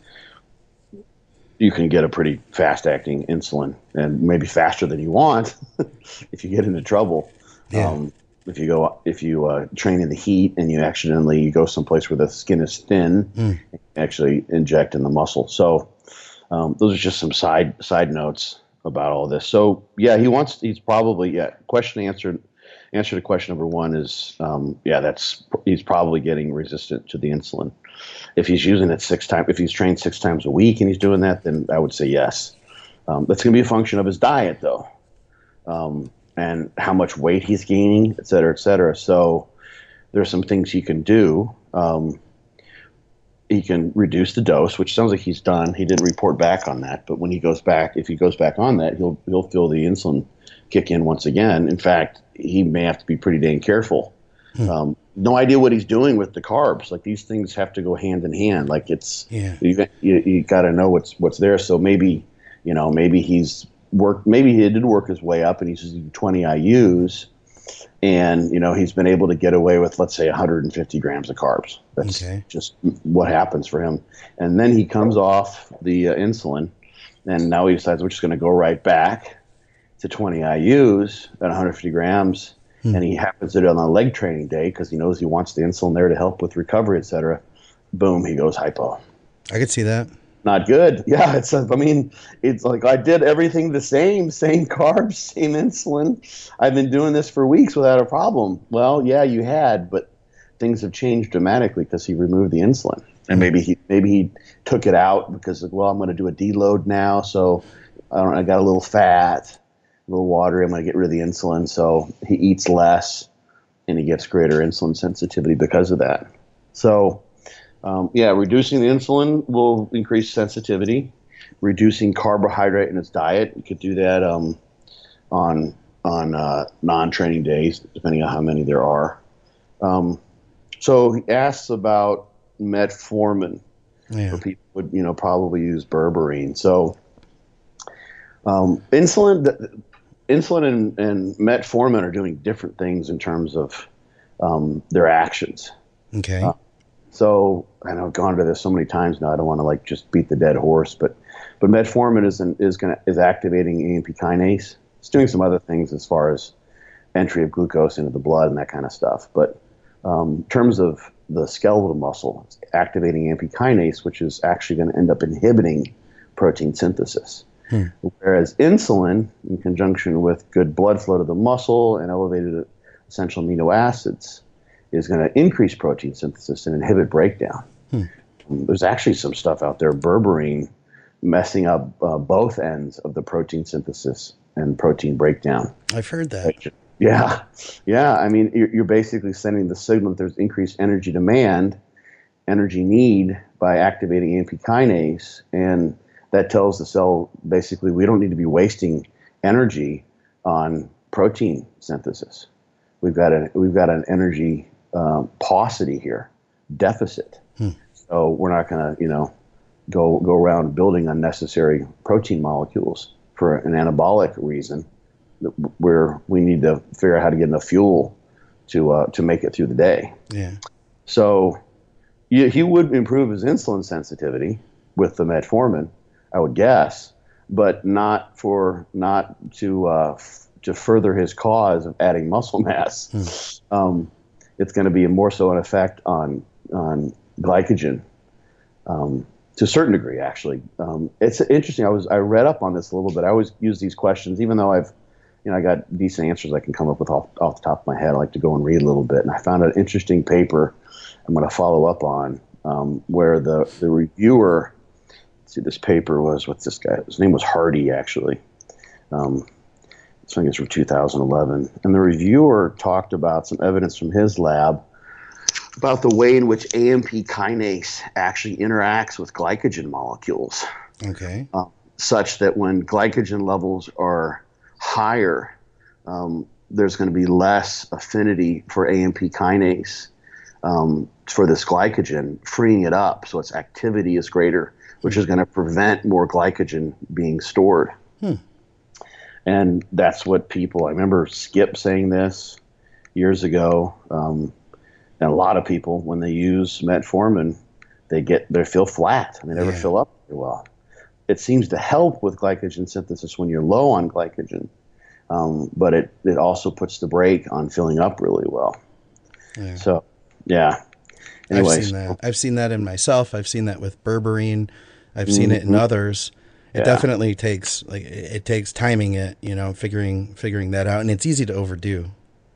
you can get a pretty fast-acting insulin, and maybe faster than you want if you get into trouble. Yeah. If you train in the heat and you accidentally go someplace where the skin is thin, actually inject in the muscle. So those are just some side notes about all this. So yeah, he's probably answer to question number one is he's probably getting resistant to the insulin. If he's using it if he's trained 6 times a week and he's doing that, then I would say yes. That's going to be a function of his diet, though. And how much weight he's gaining, et cetera, et cetera. So there's some things he can do. He can reduce the dose, which sounds like he's done. He didn't report back on that, but when he goes back, if he goes back on that, he'll feel the insulin kick in once again. In fact, he may have to be pretty dang careful. No idea what he's doing with the carbs. Like, these things have to go hand in hand. Like, you got to know what's there. So maybe maybe he did work his way up and he's using 20 IUs, and he's been able to get away with, let's say, 150 grams of carbs. That's just what happens for him. And then he comes off the insulin, and now he decides we're just going to go right back to 20 IUs at 150 grams. And he happens to do it on a leg training day because he knows he wants the insulin there to help with recovery, et cetera. Boom, he goes hypo. I could see that. Not good. Yeah, it's like I did everything the same carbs, same insulin. I've been doing this for weeks without a problem. Well, yeah, you had, but things have changed dramatically because he removed the insulin. And maybe he took it out because, well, I'm going to do a deload now, so I got a little fat, a little watery. I'm going to get rid of the insulin, so he eats less, and he gets greater insulin sensitivity because of that. So, reducing the insulin will increase sensitivity. Reducing carbohydrate in his diet, you could do that on non-training days, depending on how many there are. So he asks about metformin. Yeah. Where people would, probably use berberine. So insulin, insulin and metformin are doing different things in terms of their actions. Okay. So I know I've gone to this so many times now. I don't want to like just beat the dead horse, but metformin is activating AMP kinase. It's doing some other things as far as entry of glucose into the blood and that kind of stuff. But in terms of the skeletal muscle, it's activating AMP kinase, which is actually going to end up inhibiting protein synthesis. Whereas insulin, in conjunction with good blood flow to the muscle and elevated essential amino acids, is going to increase protein synthesis and inhibit breakdown. There's actually some stuff out there, berberine, messing up both ends of the protein synthesis and protein breakdown. I've heard that. Yeah. I mean, you're basically sending the signal that there's increased energy demand, energy need by activating AMP kinase, and that tells the cell basically we don't need to be wasting energy on protein synthesis. We've got an energy paucity here, deficit. So we're not going to go around building unnecessary protein molecules for an anabolic reason, where we need to figure out how to get enough fuel to make it through the day. Yeah. So he would improve his insulin sensitivity with the metformin, I would guess, but not to further his cause of adding muscle mass. It's going to be more so an effect on glycogen, to a certain degree, actually. It's interesting. I read up on this a little bit. I always use these questions, even though I got decent answers I can come up with off the top of my head. I like to go and read a little bit, and I found an interesting paper I'm going to follow up on, where the reviewer. See, this paper was with this guy. His name was Hardy, actually. This thing is from 2011. And the reviewer talked about some evidence from his lab about the way in which AMP kinase actually interacts with glycogen molecules. Okay. Such that when glycogen levels are higher, there's going to be less affinity for AMP kinase for this glycogen, freeing it up so its activity is greater, which is going to prevent more glycogen being stored. And that's what I remember Skip saying this years ago. And a lot of people, when they use metformin, they feel flat and they never fill up very well. It seems to help with glycogen synthesis when you're low on glycogen, but it also puts the brake on filling up really well. Yeah. So, yeah. Anyways, I've seen that in myself. I've seen that with berberine. I've seen it in others. It definitely takes timing it, figuring that out, and it's easy to overdo.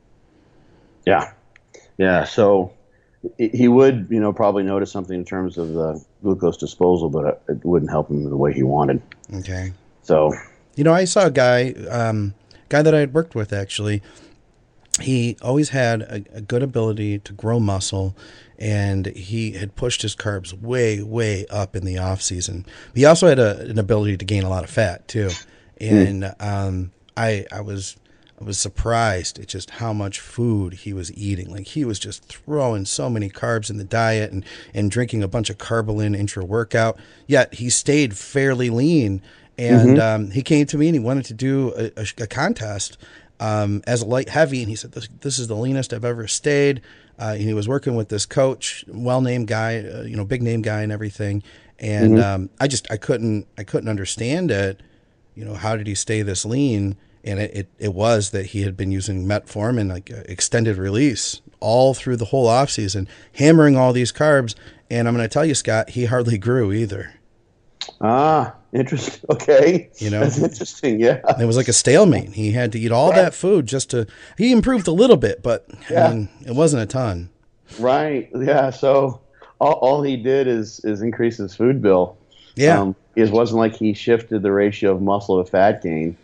Yeah. So he would, probably notice something in terms of the glucose disposal, but it wouldn't help him in the way he wanted. Okay. So, I saw a guy that I had worked with actually. He always had a good ability to grow muscle, and he had pushed his carbs way, way up in the off season. He also had an ability to gain a lot of fat too, and I was surprised at just how much food he was eating. Like he was just throwing so many carbs in the diet and drinking a bunch of Carbolin intra-workout. Yet he stayed fairly lean, and he came to me and he wanted to do a contest. As a light heavy, and he said, this is the leanest I've ever stayed. And he was working with this coach, well-named guy, big name guy and everything. And I couldn't understand it. How did he stay this lean? And it was that he had been using metformin, like extended release, all through the whole off season, hammering all these carbs. And I'm going to tell you, Scott, he hardly grew either. Interesting. Okay. That's interesting. Yeah. It was like a stalemate. He had to eat all that food he improved a little bit, but it wasn't a ton. Right. Yeah. So all he did is increase his food bill. Yeah. It wasn't like he shifted the ratio of muscle to fat gain.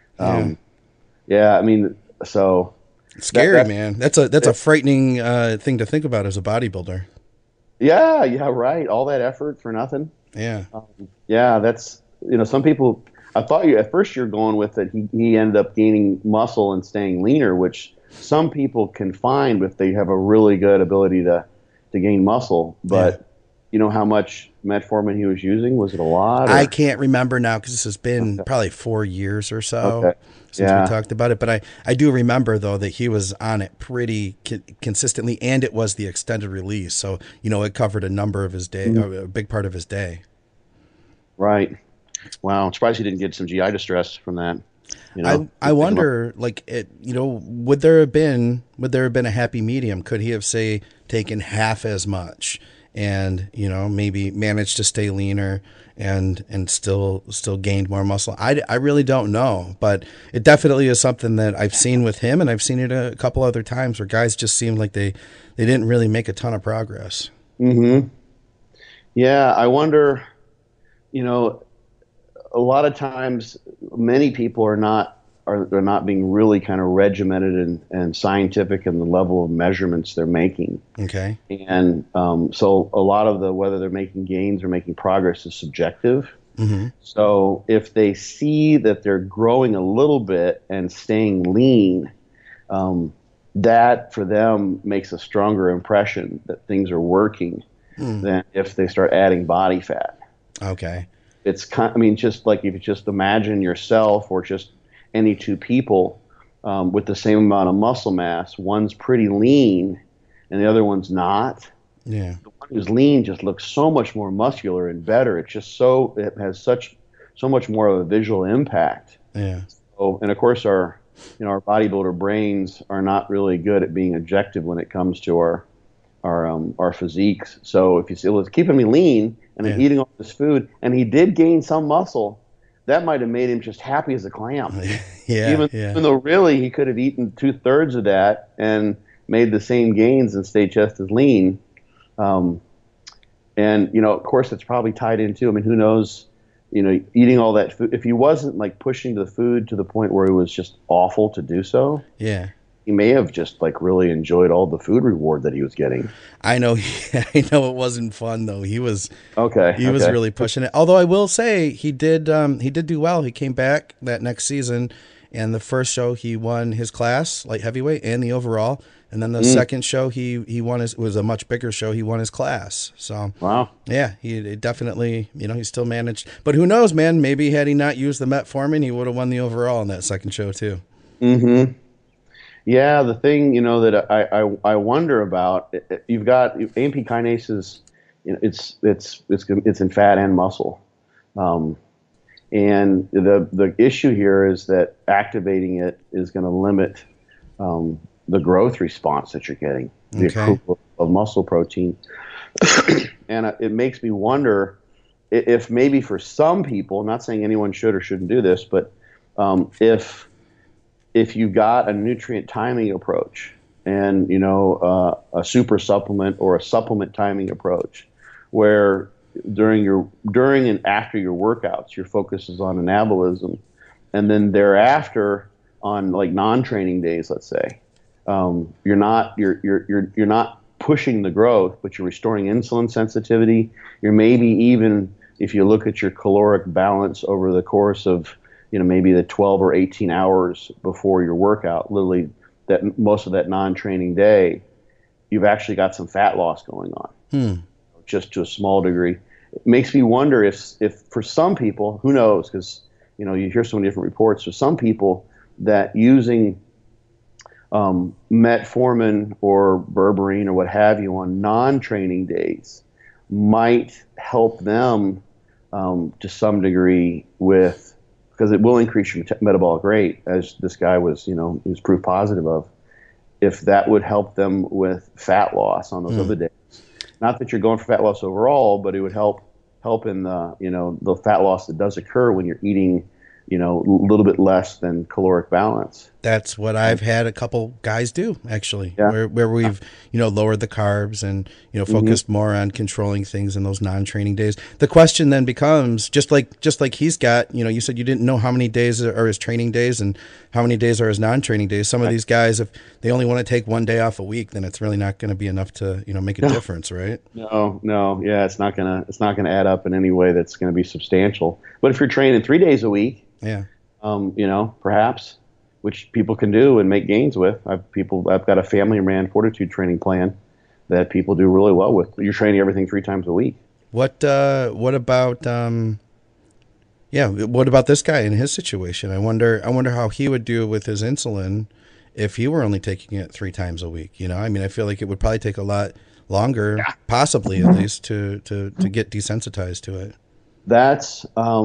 I mean, so it's scary, man. That's a frightening thing to think about as a bodybuilder. Yeah. Right. All that effort for nothing. Yeah. That's, some people, I thought at first you're going with that he ended up gaining muscle and staying leaner, which some people can find if they have a really good ability to gain muscle. But You know how much metformin he was using? Was it a lot? Or? I can't remember now because this has been probably 4 years or so Okay. since Yeah. we talked about it. But I do remember, though, that he was on it pretty consistently, and it was the extended release. So, it covered a number of his day, a big part of his day. Right. Wow. I'm surprised he didn't get some GI distress from that. I wonder, would there have been a happy medium? Could he have, say, taken half as much and maybe managed to stay leaner and still gained more muscle? I really don't know, but it definitely is something that I've seen with him, and I've seen it a couple other times where guys just seemed like they didn't really make a ton of progress. Mm-hmm. Yeah, I wonder. A lot of times, many people are not being really kind of regimented and scientific in the level of measurements they're making. Okay. And so a lot of whether they're making gains or making progress is subjective. Mm-hmm. So if they see that they're growing a little bit and staying lean, that for them makes a stronger impression that things are working than if they start adding body fat. Okay. It's just like if you just imagine yourself or just any two people with the same amount of muscle mass, one's pretty lean and the other one's not. Yeah. The one who's lean just looks so much more muscular and better. It has so much more of a visual impact. Yeah. So, and of course our bodybuilder brains are not really good at being objective when it comes to our physiques. So if you say, well, it's keeping me lean and I'm eating all this food, and he did gain some muscle, that might have made him just happy as a clam. Even though really he could have eaten 2/3 of that and made the same gains and stayed just as lean. And of course it's probably tied into, who knows, eating all that food. If he wasn't like pushing the food to the point where it was just awful to do so. Yeah. He may have just like really enjoyed all the food reward that he was getting. I know it wasn't fun though. He was was really pushing it. Although I will say he did do well. He came back that next season, and the first show he won his class, light heavyweight, and the overall. And then the second show he won was a much bigger show. He won his class. So wow. Yeah, he definitely, he still managed. But who knows, man? Maybe had he not used the metformin, he would have won the overall in that second show too. Mm-hmm. Yeah, the thing that I wonder about, you've got AMP kinases. It's in fat and muscle, and the issue here is that activating it is going to limit the growth response that you're getting, the approval of muscle protein, and it makes me wonder if maybe for some people, I'm not saying anyone should or shouldn't do this, but if you got a nutrient timing approach and a super supplement or a supplement timing approach where during and after your workouts your focus is on anabolism, and then thereafter on like non-training days, let's say, you're not pushing the growth, but you're restoring insulin sensitivity. You're maybe even, if you look at your caloric balance over the course of maybe the 12 or 18 hours before your workout, literally that most of that non-training day, you've actually got some fat loss going on, just to a small degree. It makes me wonder if for some people, who knows, because you hear so many different reports, for some people that using metformin or berberine or what have you on non-training days might help them to some degree because it will increase your metabolic rate, as this guy was proof positive of, if that would help them with fat loss on those other days. Not that you're going for fat loss overall, but it would help in the fat loss that does occur when you're eating a little bit less than caloric balance. That's what I've had a couple guys do, actually, where we've, lowered the carbs and, focused more on controlling things in those non-training days. The question then becomes, just like he's got, you said you didn't know how many days are his training days and how many days are his non-training days. Some of these guys, if they only want to take one day off a week, then it's really not going to be enough to, make a difference, right? No. Yeah, it's not gonna add up in any way that's going to be substantial. But if you're training 3 days a week, perhaps, which people can do and make gains with. I've got a family ran fortitude training plan that people do really well with. You're training everything 3 times a week. What about what about this guy in his situation? I wonder how he would do with his insulin if he were only taking it 3 times a week. You know, I mean, I feel like it would probably take a lot longer, possibly at least, to get desensitized to it. That's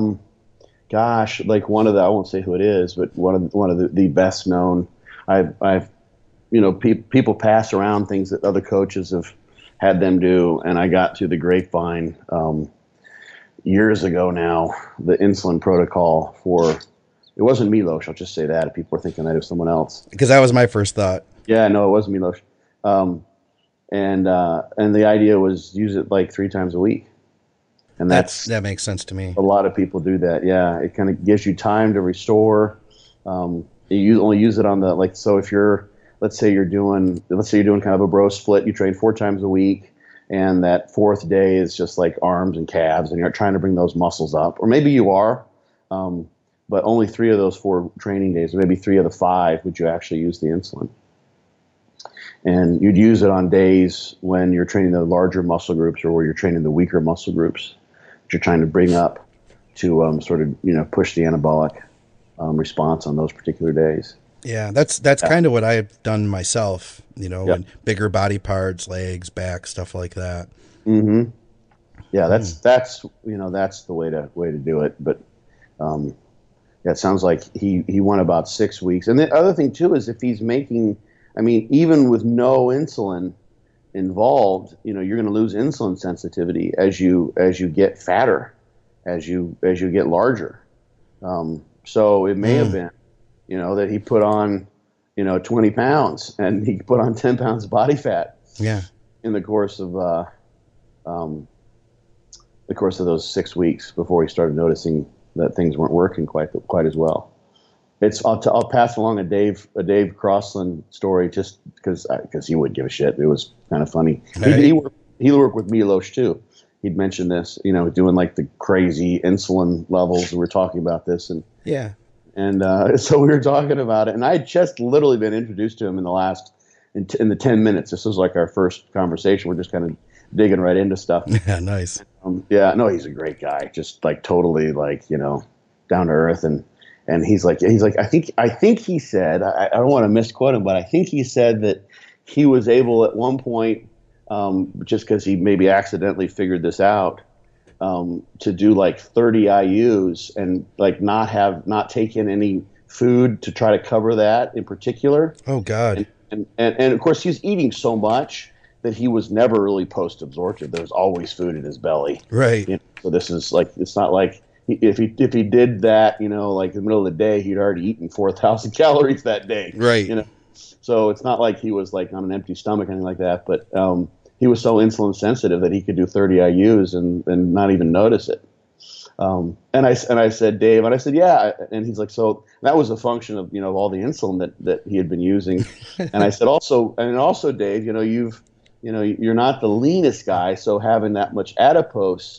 like one of the, I won't say who it is, but one of the best known. I've people pass around things that other coaches have had them do, and I got to the grapevine years ago now, the insulin protocol for, it wasn't Milos, I'll just say that if people are thinking that it was someone else. Because that was my first thought. Yeah, no, it wasn't Milos. And the idea was use it like 3 times a week. And that makes sense to me. A lot of people do that. Yeah, it kind of gives you time to restore. You only use it on the, like, so if let's say you're doing kind of a bro split, you train 4 times a week, and that 4th day is just like arms and calves, and you're trying to bring those muscles up, or maybe you are, but only 3 of those 4 training days, or maybe 3 of the 5 would you actually use the insulin. And you'd use it on days when you're training the larger muscle groups or where you're training the weaker muscle groups that you're trying to bring up to sort of push the anabolic response on those particular days. Yeah, that's kind of what I've done myself. And bigger body parts, legs, back, stuff like that. Mm-hmm. Yeah, that's the way to do it. But it sounds like he went about 6 weeks. And the other thing too is if he's making, I mean, even with no insulin involved, you're going to lose insulin sensitivity as you get fatter, as you get larger. So it may have been, that he put on, 20 pounds and he put on 10 pounds of body fat. Yeah. In the course of those 6 weeks before he started noticing that things weren't working quite as well. I'll pass along a Dave Crossland story just because he would give a shit. It was kind of funny. He worked with Milos too. He'd mentioned this, doing like the crazy insulin levels. We were talking about this, and so we were talking about it, and I had just literally been introduced to him in the 10 minutes. This was like our first conversation. We're just kind of digging right into stuff. Yeah, nice. He's a great guy, just like totally like down to earth, and he's like I think he said, I don't want to misquote him, but I think he said that he was able at one point, just because he maybe accidentally figured this out, to do like 30 IUs and like not take in any food to try to cover that in particular. Oh God. And of course he's eating so much that he was never really post-absorptive. There was always food in his belly. Right. So this is like, it's not like if he did that, like in the middle of the day, he'd already eaten 4,000 calories that day. Right. So it's not like he was like on an empty stomach or anything like that, but he was so insulin sensitive that he could do 30 IUs and not even notice it. And I said, Dave, and I said, yeah. And he's like, so that was a function of, all the insulin that he had been using. And I said, also, Dave, you're not the leanest guy. So having that much adipose,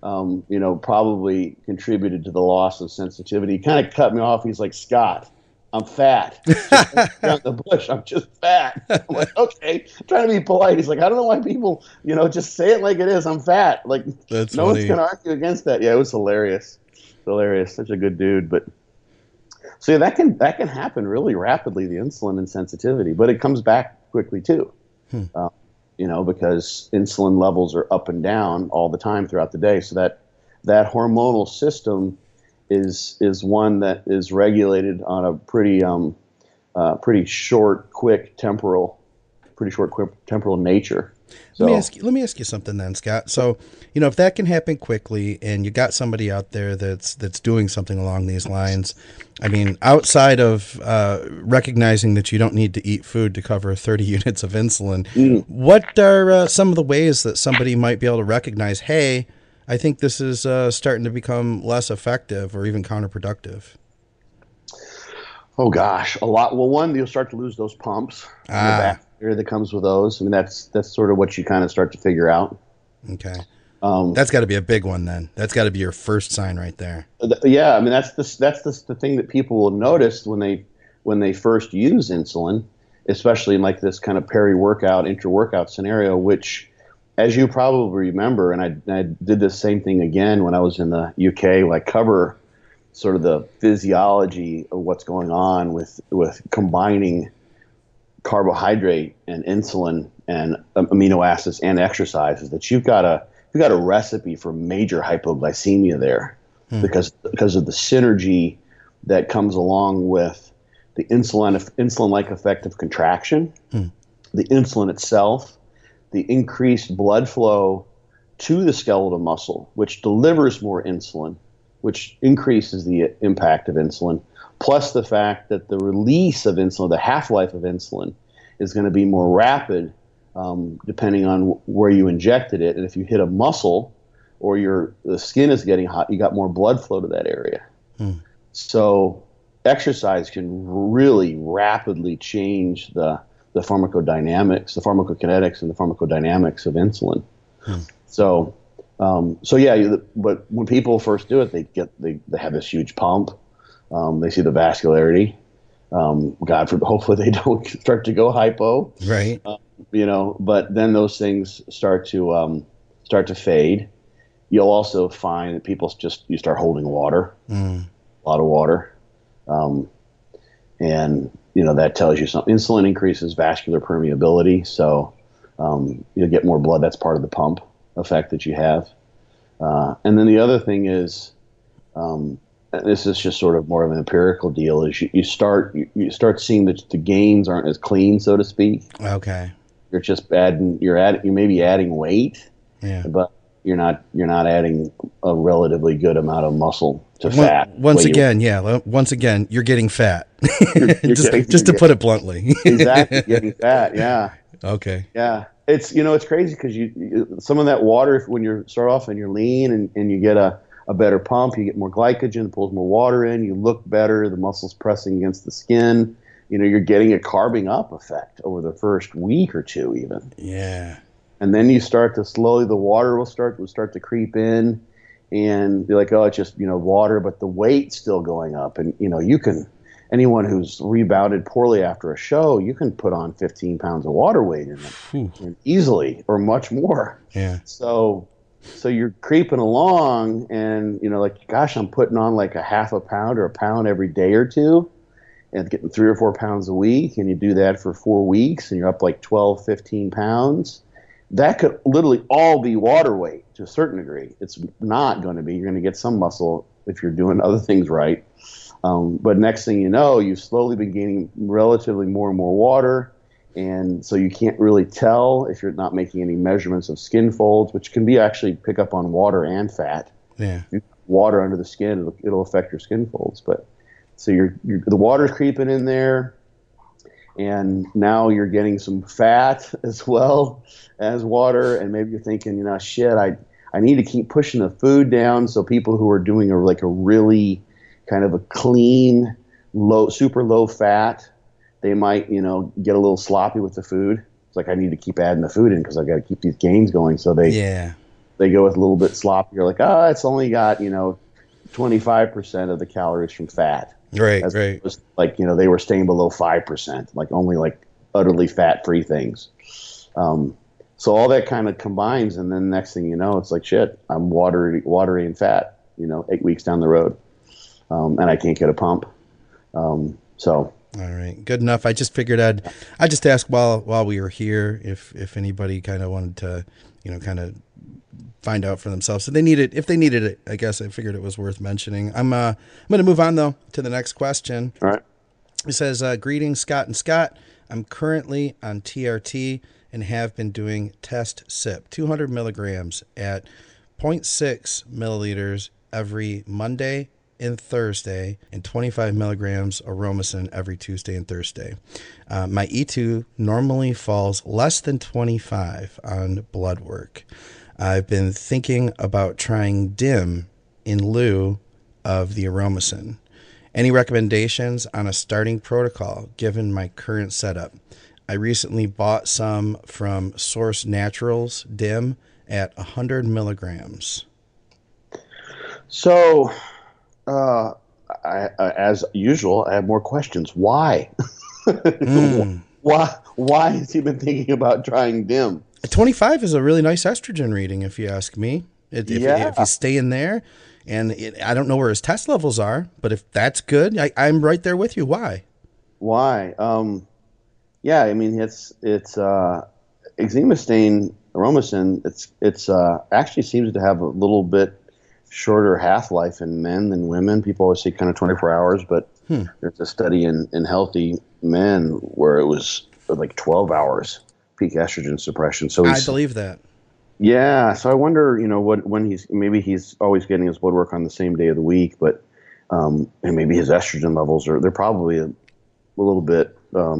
probably contributed to the loss of sensitivity. He kind of cut me off. He's like, Scott, I'm fat. Down the bush, I'm just fat. I'm like, okay, I'm trying to be polite. He's like, I don't know why people, just say it like it is. I'm fat. Like, that's no funny. one's gonna argue against that. Yeah, it was hilarious. Such a good dude. But so yeah, that can happen really rapidly, the insulin insensitivity, but it comes back quickly too. Because insulin levels are up and down all the time throughout the day. So that hormonal system is one that is regulated on a pretty short, quick temporal nature. So, let me ask you something then, Scott. So, if that can happen quickly and you got somebody out there that's doing something along these lines, I mean, outside of recognizing that you don't need to eat food to cover 30 units of insulin, what are some of the ways that somebody might be able to recognize, hey, I think this is starting to become less effective or even counterproductive? Oh gosh, a lot. Well, one, you'll start to lose those pumps. The bacteria that comes with those. I mean, that's sort of what you kind of start to figure out. Okay. That's got to be a big one then. That's got to be your first sign right there. Yeah, I mean that's the thing that people will notice when they first use insulin especially in like this kind of peri-workout, intra-workout scenario, which, as you probably remember, and I did this same thing again when I was in the UK, like cover sort of the physiology of what's going on with combining carbohydrate and insulin and amino acids and exercise, is that you've got a recipe for major hypoglycemia there because of the synergy that comes along with the insulin-like effect of contraction, the insulin itself, the increased blood flow to the skeletal muscle, which delivers more insulin, which increases the impact of insulin, plus the fact that the release of insulin, the half-life of insulin, is going to be more rapid depending on where you injected it. And if you hit a muscle or the skin is getting hot, you got more blood flow to that area. So exercise can really rapidly change the pharmacodynamics, the pharmacokinetics and the pharmacodynamics of insulin. So yeah, but when people first do it, they have this huge pump. They see the vascularity. God forbid, hopefully they don't start to go hypo. Right. But then those things start to fade. You'll also find that you start holding water, a lot of water. And that tells you something. Insulin increases vascular permeability, so you'll get more blood. That's part of the pump effect that you have. And then the other thing is, and this is just sort of more of an empirical deal, is you start seeing that the gains aren't as clean, so to speak. Okay. You're just you may be adding weight, but you're not adding a relatively good amount of muscle to fat. Once again, you're getting fat. just to put it bluntly. Exactly, getting fat. Yeah. Okay. Yeah, it's crazy because you some of that water, when you start off and you're lean and you get a better pump, you get more glycogen, pulls more water in, you look better, the muscles pressing against the skin. You're getting a carbing up effect over the first week or two even. Yeah. And then you start to slowly, the water will start to creep in and be like, oh, it's just, water, but the weight's still going up. And, anyone who's rebounded poorly after a show, you can put on 15 pounds of water weight in it easily or much more. Yeah. So you're creeping along and, gosh, I'm putting on like a half a pound or a pound every day or two and getting 3 or 4 pounds a week. And you do that for 4 weeks and you're up like 12, 15 pounds. That could literally all be water weight to a certain degree. It's not going to be. You're going to get some muscle if you're doing other things right. But next thing you know, you've slowly been gaining relatively more and more water. And so you can't really tell if you're not making any measurements of skin folds, which can be actually pick up on water and fat. Yeah. Water under the skin, it'll affect your skin folds. But so the water's creeping in there. And now you're getting some fat as well as water, and maybe you're thinking, shit, I need to keep pushing the food down. So people who are doing a really kind of a clean, super low fat, they might, get a little sloppy with the food. It's like, I need to keep adding the food in because I got to keep these gains going. So they go with a little bit sloppy. You're like, it's only got 25% of the calories from fat. Right. Like, they were staying below 5%, like only like utterly fat-free things. So all that kind of combines, and then next thing you know, it's like, shit, I'm watery and fat, 8 weeks down the road, and I can't get a pump. All right, good enough. I just figured I'd just ask while we were here if anybody kind of wanted to, kind of find out for themselves. So if they needed it, I guess I figured it was worth mentioning. I'm going to move on though to the next question. All right. It says, greetings, Scott and Scott. I'm currently on TRT and have been doing test sip 200 milligrams at 0.6 milliliters every Monday and Thursday and 25 milligrams Aromacin every Tuesday and Thursday. My E2 normally falls less than 25 on blood work. I've been thinking about trying DIM in lieu of the Aromacin. Any recommendations on a starting protocol given my current setup? I recently bought some from Source Naturals DIM at 100 milligrams. So, as usual, I have more questions. Why? Why has he been thinking about trying DIM? 25 is a really nice estrogen reading, if you ask me. If you stay in there, and I don't know where his test levels are, but if that's good, I'm right there with you. Why? Yeah, I mean it's exemestane, aromacin. It's actually seems to have a little bit shorter half-life in men than women. People always say kind of 24 hours, but there's a study in healthy men where it was like 12 hours peak estrogen suppression. So I believe that. Yeah, so I wonder, when he's always getting his blood work on the same day of the week, but and maybe his estrogen levels they're probably a little bit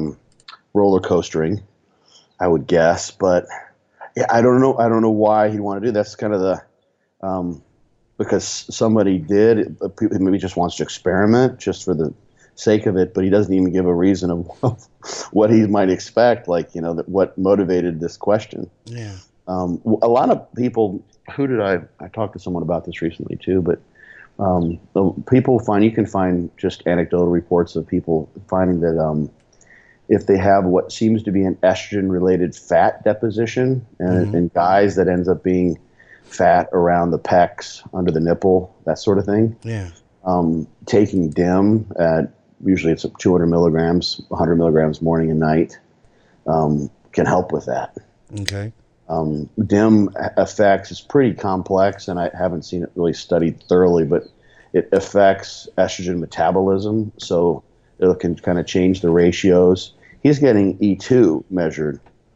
roller coastering, I would guess. But yeah, I don't know why he'd want to do that. That's kind of the because somebody did. Maybe just wants to experiment just for the sake of it, but he doesn't even give a reason of what he might expect. Like what motivated this question. Yeah. A lot of people. I talked to someone about this recently too, but the people you can find just anecdotal reports of people finding that if they have what seems to be an estrogen-related fat deposition, and in guys that ends up being fat around the pecs, under the nipple, that sort of thing. Yeah. Taking DIM at usually it's 200 milligrams, 100 milligrams morning and night can help with that. Okay. DIM effects is pretty complex, and I haven't seen it really studied thoroughly, but it affects estrogen metabolism, so it can kind of change the ratios. He's getting E2 measured,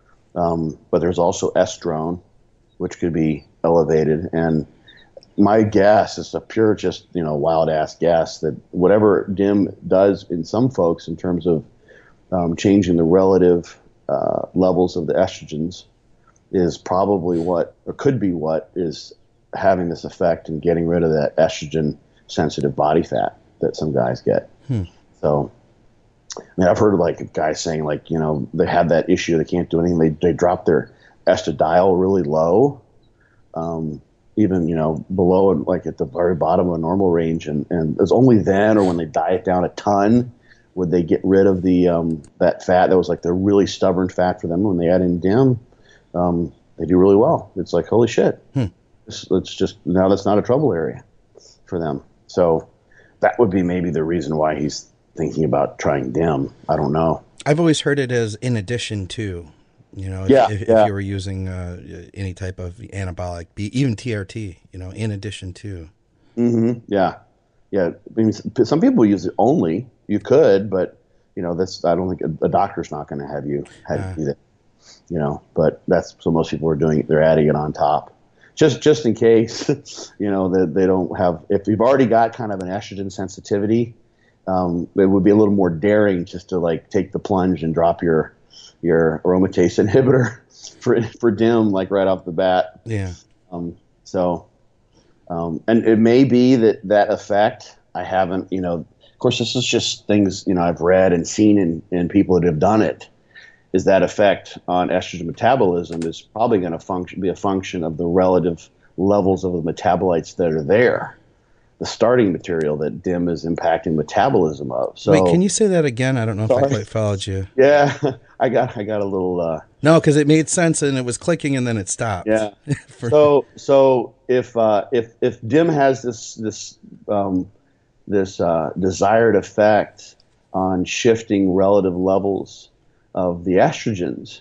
but there's also estrone, which could be elevated. And my guess is a pure, just wild ass guess that whatever DIM does in some folks in terms of changing the relative levels of the estrogens is probably could be what is having this effect and getting rid of that estrogen sensitive body fat that some guys get. So, I mean, I've heard like guys saying like, they have that issue, they can't do anything. They drop their estradiol really low, even, below like at the very bottom of a normal range. And it's only then, or when they diet down a ton, would they get rid of the, that fat that was like the really stubborn fat for them. When they add in DIM, they do really well. It's like, holy shit. It's just, now that's not a trouble area for them. So that would be maybe the reason why he's thinking about trying DIM. I don't know. I've always heard it as in addition to, if you were using any type of anabolic, even TRT, in addition to. Mm-hmm. Yeah. Yeah. I mean, some people use it only. You could, but, I don't think a doctor's not going to have you do that. But that's so most people are doing it. They're adding it on top, just in case, that they don't have. If you've already got kind of an estrogen sensitivity, it would be a little more daring just to like take the plunge and drop your aromatase inhibitor for DIM like right off the bat. Yeah. And it may be that effect. I haven't. Of course, this is just things I've read and seen in people that have done it. Is that effect on estrogen metabolism is probably going to be a function of the relative levels of the metabolites that are there, the starting material that DIM is impacting metabolism of. So, wait, can you say that again? I don't know if I quite followed you. Yeah, I got a little. No, because it made sense and it was clicking and then it stopped. Yeah. So if DIM has this desired effect on shifting relative levels of the estrogens,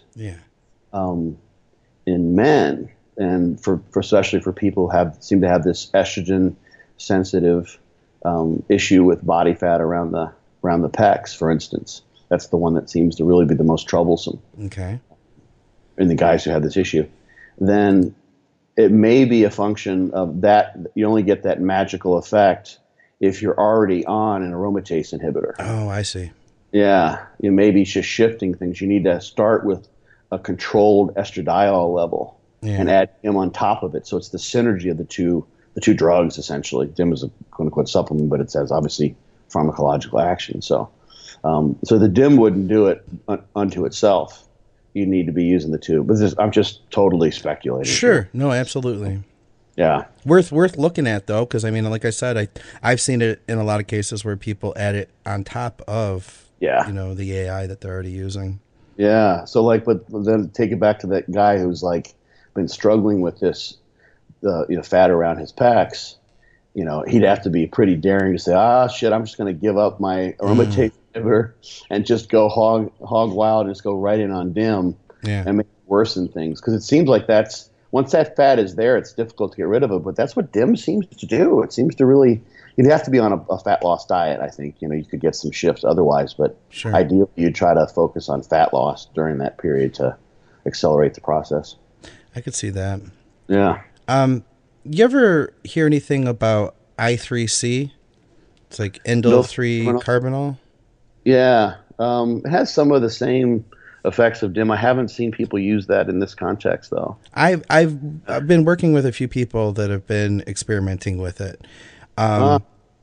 in men, and for especially for people who seem to have this estrogen sensitive issue with body fat around the pecs, for instance. That's the one that seems to really be the most troublesome. Okay. In the guys who have this issue, then it may be a function of that. You only get that magical effect if you're already on an aromatase inhibitor. Oh, I see. Yeah, you may be just shifting things. You need to start with a controlled estradiol level and add DIM on top of it. So it's the synergy of the two drugs, essentially. DIM is a quote-unquote supplement, but it says obviously pharmacological action. So the DIM wouldn't do it unto itself. You need to be using the two. But I'm just totally speculating. Sure. No, absolutely. Yeah. Worth looking at, though, because, I mean, like I said, I've seen it in a lot of cases where people add it on top of, the AI that they're already using. Yeah. So like, but then take it back to that guy who's like been struggling with this, fat around his pecs. He'd have to be pretty daring to say, shit, I'm just going to give up my aromatase inhibitor and just go hog wild and just go right in on DIM and make it worsen things. Because it seems like once that fat is there, it's difficult to get rid of it. But that's what DIM seems to do. It seems to really, you'd have to be on a fat loss diet, I think. You could get some shifts otherwise. But ideally, you'd try to focus on fat loss during that period to accelerate the process. I could see that. Yeah. You ever hear anything about I3C? It's like indole-3-carbinol. Yeah. It has some of the same effects of DIM. I haven't seen people use that in this context, though. I've been working with a few people that have been experimenting with it. And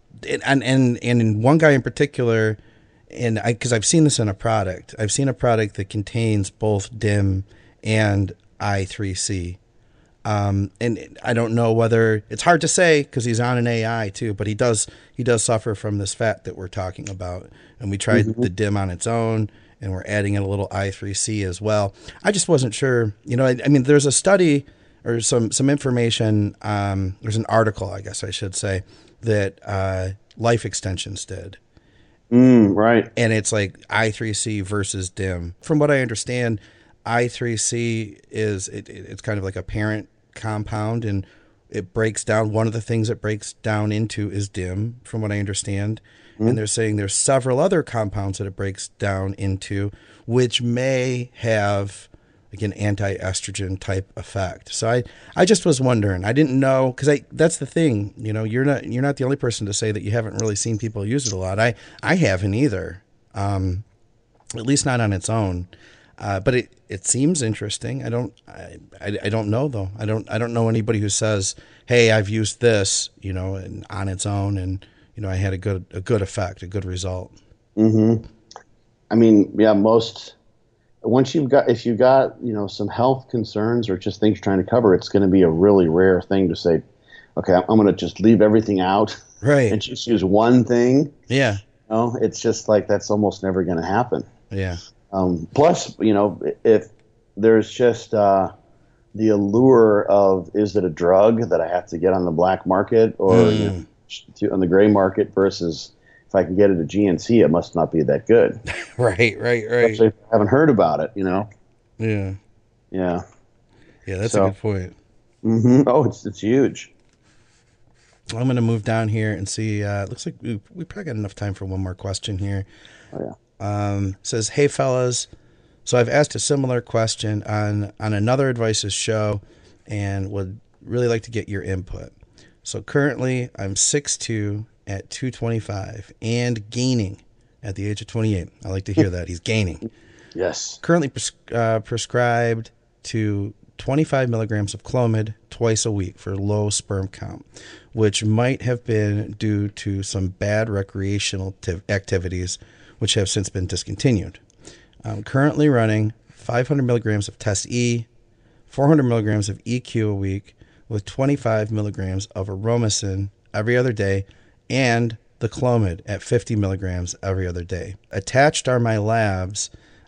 one guy in particular, because I've seen this in a product. I've seen a product that contains both DIM and I3C. And I don't know whether it's hard to say because he's on an AI too, but he does suffer from this fat that we're talking about. And we tried the DIM on its own, and we're adding in a little I3C as well. I just wasn't sure. I mean, there's a study or some information. There's an article, I guess I should say, that Life Extensions did. Right. And it's like I3C versus DIM. From what I understand, I3C it's kind of like a parent compound, and it breaks down. One of the things it breaks down into is DIM, from what I understand. And they're saying there's several other compounds that it breaks down into, which may have like an anti-estrogen type effect. So I just was wondering. I didn't know, because that's the thing. You're not the only person to say that you haven't really seen people use it a lot. I haven't either, at least not on its own. But it seems interesting. I don't know though. I don't know anybody who says, "Hey, I've used this," and on its own, and I had a good effect, a good result. Mm-hmm. I mean, yeah, if you've got some health concerns or just things you're trying to cover, it's going to be a really rare thing to say, okay, I'm going to just leave everything out, right, and just use one thing. Yeah. It's just like that's almost never going to happen. Yeah. Plus, if there's just the allure of, is it a drug that I have to get on the black market or on the gray market versus if I can get it at GNC, it must not be that good. Right. Especially if I haven't heard about it, Yeah. Yeah. Yeah, that's a good point. Mm-hmm. Oh, it's huge. I'm going to move down here and see. Looks like we probably got enough time for one more question here. Oh, yeah. Says, "Hey fellas, so I've asked a similar question on another Advices show and would really like to get your input. So currently I'm 6'2" at 225 and gaining at the age of 28. I like to hear that. He's gaining. Yes. Currently prescribed to 25 milligrams of Clomid twice a week for low sperm count, which might have been due to some bad recreational activities, which have since been discontinued. I'm currently running 500 milligrams of Test E, 400 milligrams of EQ a week, with 25 milligrams of Aromacin every other day, and the Clomid at 50 milligrams every other day. Attached are my labs,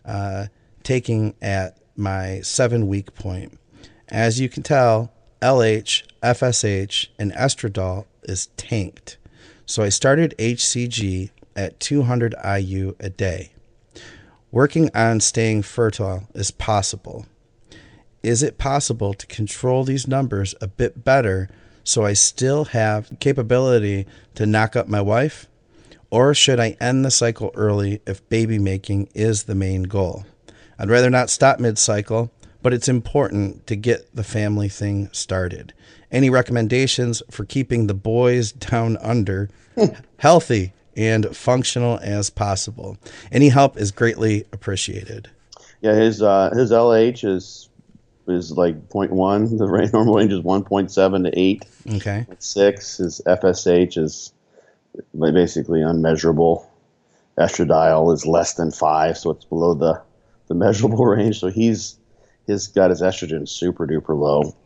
taking at my 7-week point. As you can tell, LH, FSH, and estradiol is tanked. So I started HCG at 200 IU a day. Working on staying fertile is possible. Is it possible to control these numbers a bit better so I still have capability to knock up my wife? Or should I end the cycle early if baby making is the main goal? I'd rather not stop mid-cycle, but it's important to get the family thing started. Any recommendations for keeping the boys down under healthy and functional as possible? Any help is greatly appreciated. Yeah, his LH is like 0.1. The normal range is 1.7 to 8. Okay. At 6. His FSH is basically unmeasurable. Estradiol is less than 5, so it's below the measurable range. So he's got his estrogen super duper low.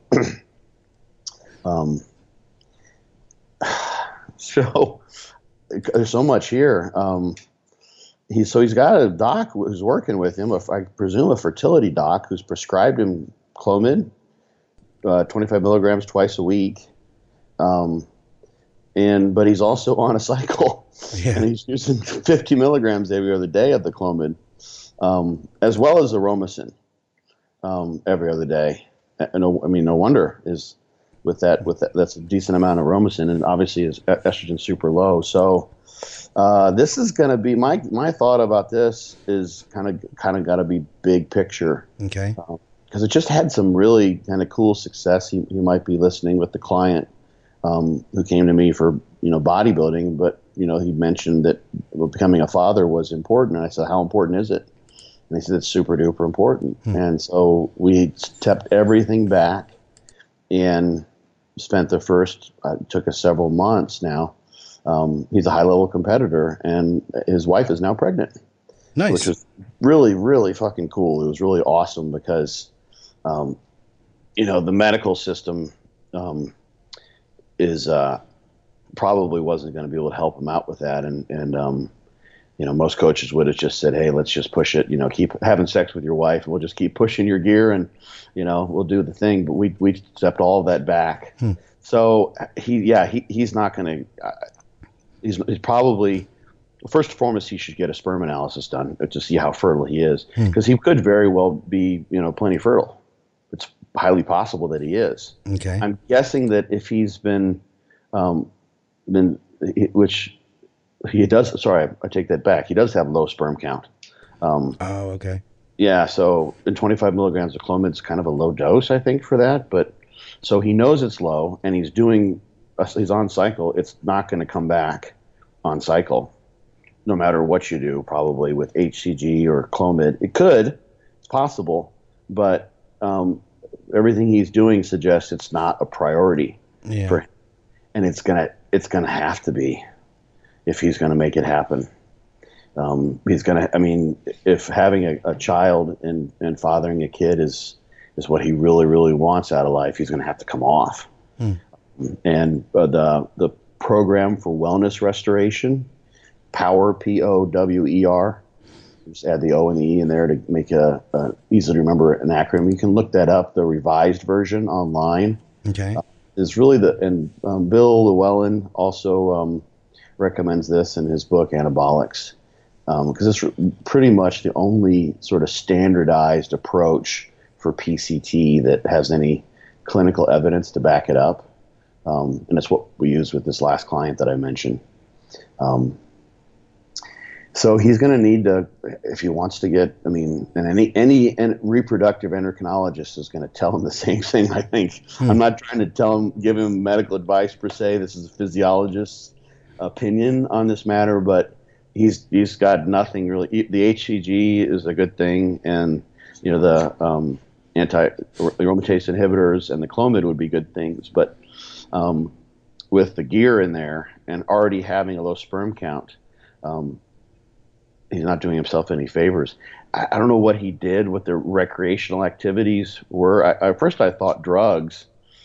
So there's so much here. he's got a doc who's working with him, I presume a fertility doc, who's prescribed him Clomid, 25 milligrams twice a week. But he's also on a cycle, and he's using 50 milligrams every other day of the Clomid, as well as Aromacin, every other day. No wonder is with that that's a decent amount of Aromacin, and obviously his estrogen super low. So this is going to be my thought about this is kind of got to be big picture. Okay. Because it just had some really kind of cool success. He might be listening with the client who came to me for bodybuilding, but he mentioned that becoming a father was important, and I said, how important is it? And he said it's super duper important. And so we stepped everything back and spent the first took us several months now. He's a high level competitor, and his wife is now pregnant. Nice. Which is really, really fucking cool. It was really awesome because the medical system is probably wasn't going to be able to help him out with that, and most coaches would have just said, hey, let's just push it, keep having sex with your wife, and we'll just keep pushing your gear, and we'll do the thing. But we stepped all of that back. So he's not going to he's probably, first and foremost, he should get a sperm analysis done to see how fertile he is, because he could very well be plenty fertile. It's highly possible that he is. Okay. I'm guessing that if he's which he does. Sorry, I take that back. He does have low sperm count. Okay. Yeah. So, 25 milligrams of Clomid is kind of a low dose, I think, for that. But so he knows it's low, and he's on cycle. It's not going to come back on cycle, no matter what you do. Probably with HCG or Clomid, it could. It's possible, but everything he's doing suggests it's not a priority for him, and it's gonna have to be if he's going to make it happen. If having a child and fathering a kid is what he really, really wants out of life, he's going to have to come off. And the program for wellness restoration, POWER, POWER, just add the O and the E in there to make a easy to remember an acronym. You can look that up. The revised version online. Okay. Is really Bill Llewellyn also recommends this in his book Anabolics, because it's pretty much the only sort of standardized approach for PCT that has any clinical evidence to back it up, and it's what we use with this last client that I mentioned. So he's going to need to, if he wants to get, and any reproductive endocrinologist is going to tell him the same thing, I think. I'm not trying to give him medical advice per se. This is a physiologist's opinion on this matter, but he's got nothing really. The HCG is a good thing, and the anti-aromatase inhibitors and the Clomid would be good things, but with the gear in there and already having a low sperm count, he's not doing himself any favors. I don't know what he did, what the recreational activities were. At first I thought drugs.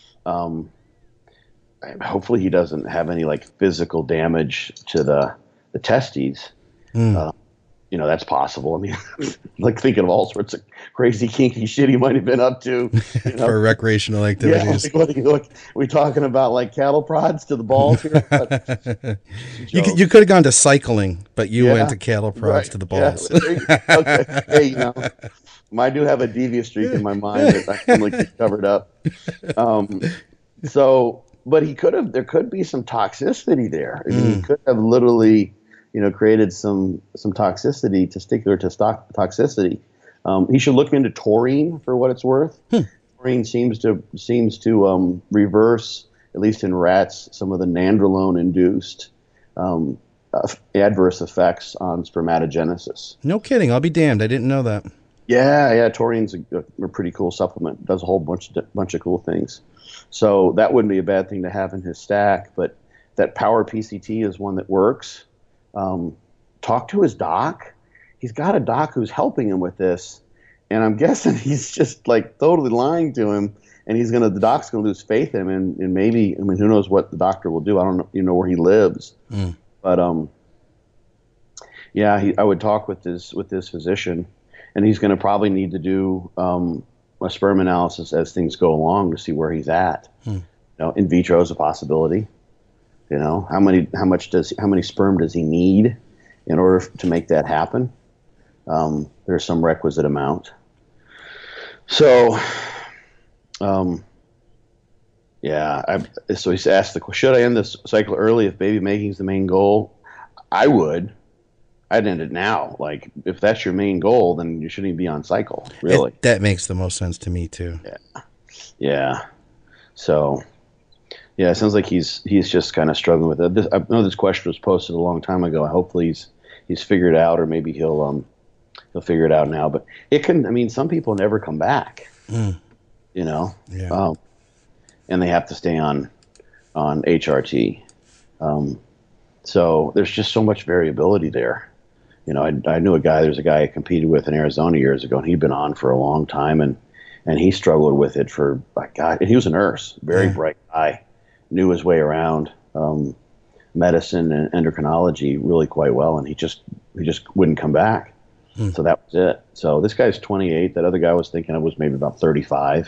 Hopefully he doesn't have any physical damage to the testes. That's possible. Thinking of all sorts of crazy kinky shit he might have been up to for recreational activities. Yeah, we talking about cattle prods to the balls here? You could have gone to cycling, but you went to cattle prods to the balls. Yeah. Okay. Hey, I do have a devious streak in my mind that I can keep covered up. But there could be some toxicity there. He could have literally created some toxicity, testicular toxicity. He should look into taurine for what it's worth. Taurine seems to reverse, at least in rats, some of the nandrolone-induced adverse effects on spermatogenesis. No kidding. I'll be damned. I didn't know that. Yeah. Taurine's a pretty cool supplement. It does a whole bunch of cool things. So that wouldn't be a bad thing to have in his stack. But that POWER PCT is one that works. Talk to his doc. He's got a doc who's helping him with this, and I'm guessing he's just totally lying to him, and the doc's gonna lose faith in him, and maybe, who knows what the doctor will do. I don't know, where he lives, but Yeah, I would talk with this physician, and he's going to probably need to do a sperm analysis as things go along to see where he's at. You know, in vitro is a possibility. You know, how many sperm does he need in order to make that happen? There's some requisite amount. So, so he's asked should I end this cycle early if baby making is the main goal? I would. I'd end it now. Like, if that's your main goal, then you shouldn't even be on cycle, really. That makes the most sense to me, too. Yeah. So, yeah, it sounds like he's just kind of struggling with it. I know this question was posted a long time ago. Hopefully he's figured it out, or maybe he'll figure it out now. But some people never come back, you know? Yeah. And they have to stay on HRT. So there's just so much variability there. You know, I knew there's a guy I competed with in Arizona years ago, and he'd been on for a long time, and he struggled with it for, God, and he was a nurse, very bright guy, knew his way around medicine and endocrinology really quite well, and he just wouldn't come back. So that was it. So this guy's 28. That other guy was thinking I was maybe about 35.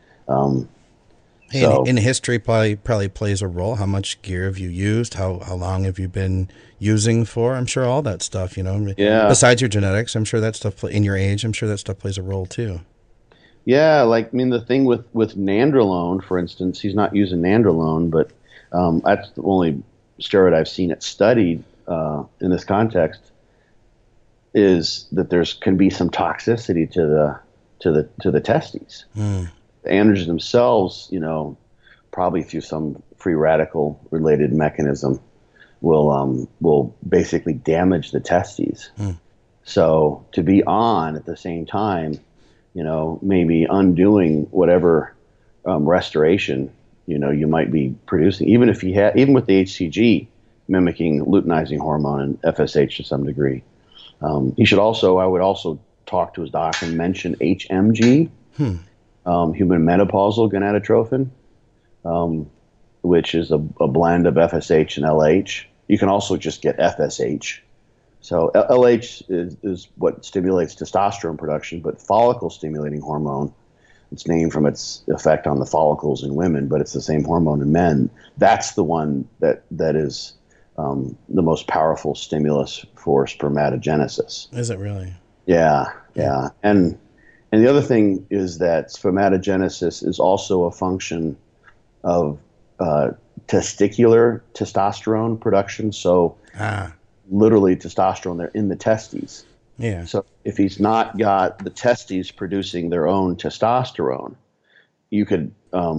And history probably plays a role. How much gear have you used? How long have you been using for? I'm sure all that stuff, you know. Yeah. Besides your genetics, I'm sure that stuff in your age, I'm sure that stuff plays a role too. Yeah, the thing with nandrolone, for instance, he's not using nandrolone, but that's the only steroid I've seen it studied in this context, is that can be some toxicity to the testes. The androgens themselves, you know, probably through some free radical related mechanism, will basically damage the testes. So to be on at the same time, you know, maybe undoing whatever restoration, you know, you might be producing, even with the HCG mimicking luteinizing hormone and FSH to some degree. I would also talk to his doctor and mention HMG. Human menopausal gonadotrophin, which is a blend of FSH and LH. You can also just get FSH. So LH is what stimulates testosterone production, but follicle-stimulating hormone. It's named from its effect on the follicles in women, but it's the same hormone in men. That's the one that is the most powerful stimulus for spermatogenesis. Is it really? Yeah. And the other thing is that spermatogenesis is also a function of testicular testosterone production. So literally testosterone, they're in the testes. Yeah. So if he's not got the testes producing their own testosterone, you could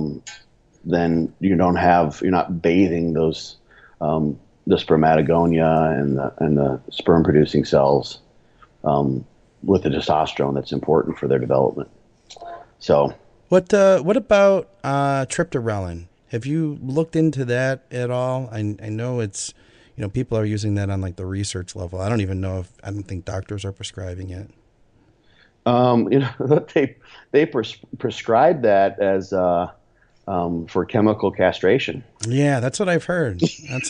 then you're not bathing those the spermatogonia and the sperm producing cells with the testosterone that's important for their development. So what about triptorelin? Have you looked into that at all? I know it's, you know, people are using that on like the research level. I don't think doctors are prescribing it. You know, they prescribe that as for chemical castration. Yeah, that's what I've heard.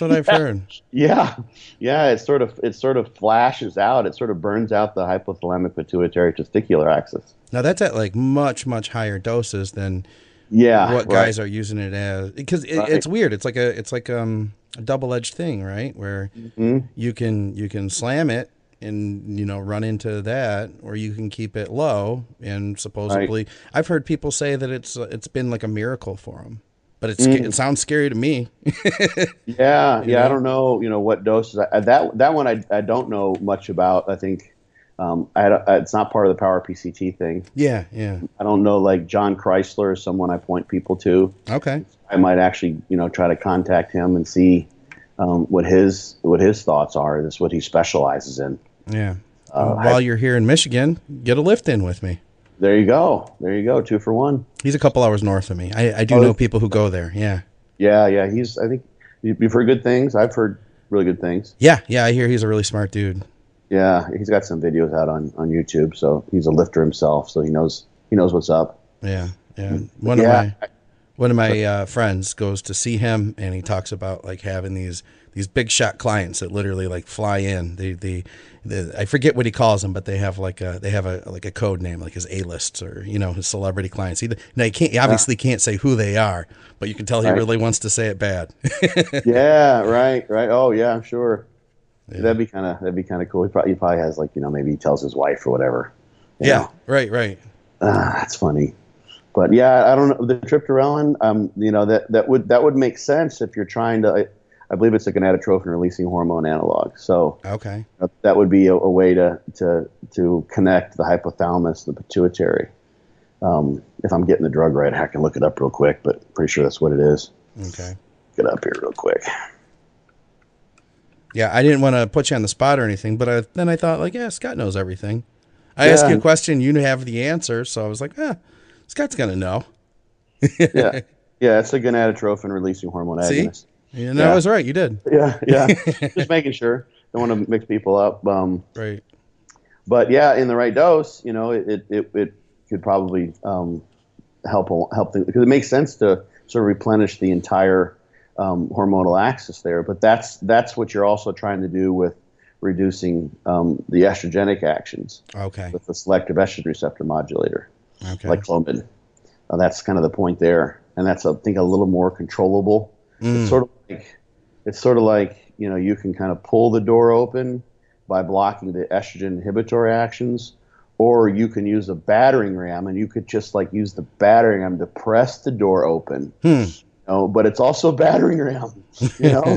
Yeah, it sort of flashes out. It sort of burns out the hypothalamic pituitary testicular axis. Now that's at like much higher doses than what guys are using it as, because it's weird. It's like a double-edged thing, right? Where you can slam it and, you know, run into that, or you can keep it low. And supposedly, I've heard people say that it's been like a miracle for them, but it sounds scary to me. Yeah. I don't know, you know, what doses. That one I don't know much about. I think it's not part of the Power PCT thing. Yeah. I don't know, like John Chrysler is someone I point people to. Okay. I might actually, you know, try to contact him and see what his thoughts are. That's what he specializes in. Yeah. While you're here in Michigan, get a lift in with me. There you go. 2 for 1. He's a couple hours north of me. I do know people who go there. Yeah. Yeah. I think you've heard good things. I've heard really good things. Yeah. I hear he's a really smart dude. Yeah. He's got some videos out on YouTube. So he's a lifter himself. So he knows what's up. Yeah. One of my friends goes to see him, and he talks about like having these big shot clients that literally like fly in. I forget what he calls them, but they have like a code name, like his A-lists or his celebrity clients. He obviously can't say who they are, but you can tell he really wants to say it bad. Yeah, right. Oh yeah, I'm sure. Yeah. That'd be kind of cool. He probably has like maybe he tells his wife or whatever. Yeah, right. That's funny. But yeah, I don't know the triptorelin. That would make sense if you're trying to. I believe it's a gonadotrophin releasing hormone analog. So okay, that would be a way to connect the hypothalamus, the pituitary. If I'm getting the drug right, I can look it up real quick, but pretty sure that's what it is. Okay, get up here real quick. Yeah, I didn't want to put you on the spot or anything, but then I thought like, yeah, Scott knows everything. I asked you a question, you have the answer, so I was like, Scott's gonna know. yeah, it's a gonadotrophin releasing hormone agonist. Yeah, I was right. You did. Yeah. Just making sure. Don't want to mix people up. Right. But yeah, in the right dose, it could probably help because it makes sense to sort of replenish the entire hormonal axis there. But that's what you're also trying to do with reducing the estrogenic actions. Okay. With the selective estrogen receptor modulator. Okay. Like Clomid. That's kind of the point there, and that's I think a little more controllable. It's sort of like you can kind of pull the door open by blocking the estrogen inhibitory actions, or you can use a battering ram, and you could just like use the battering ram to press the door open. But it's also a battering ram, because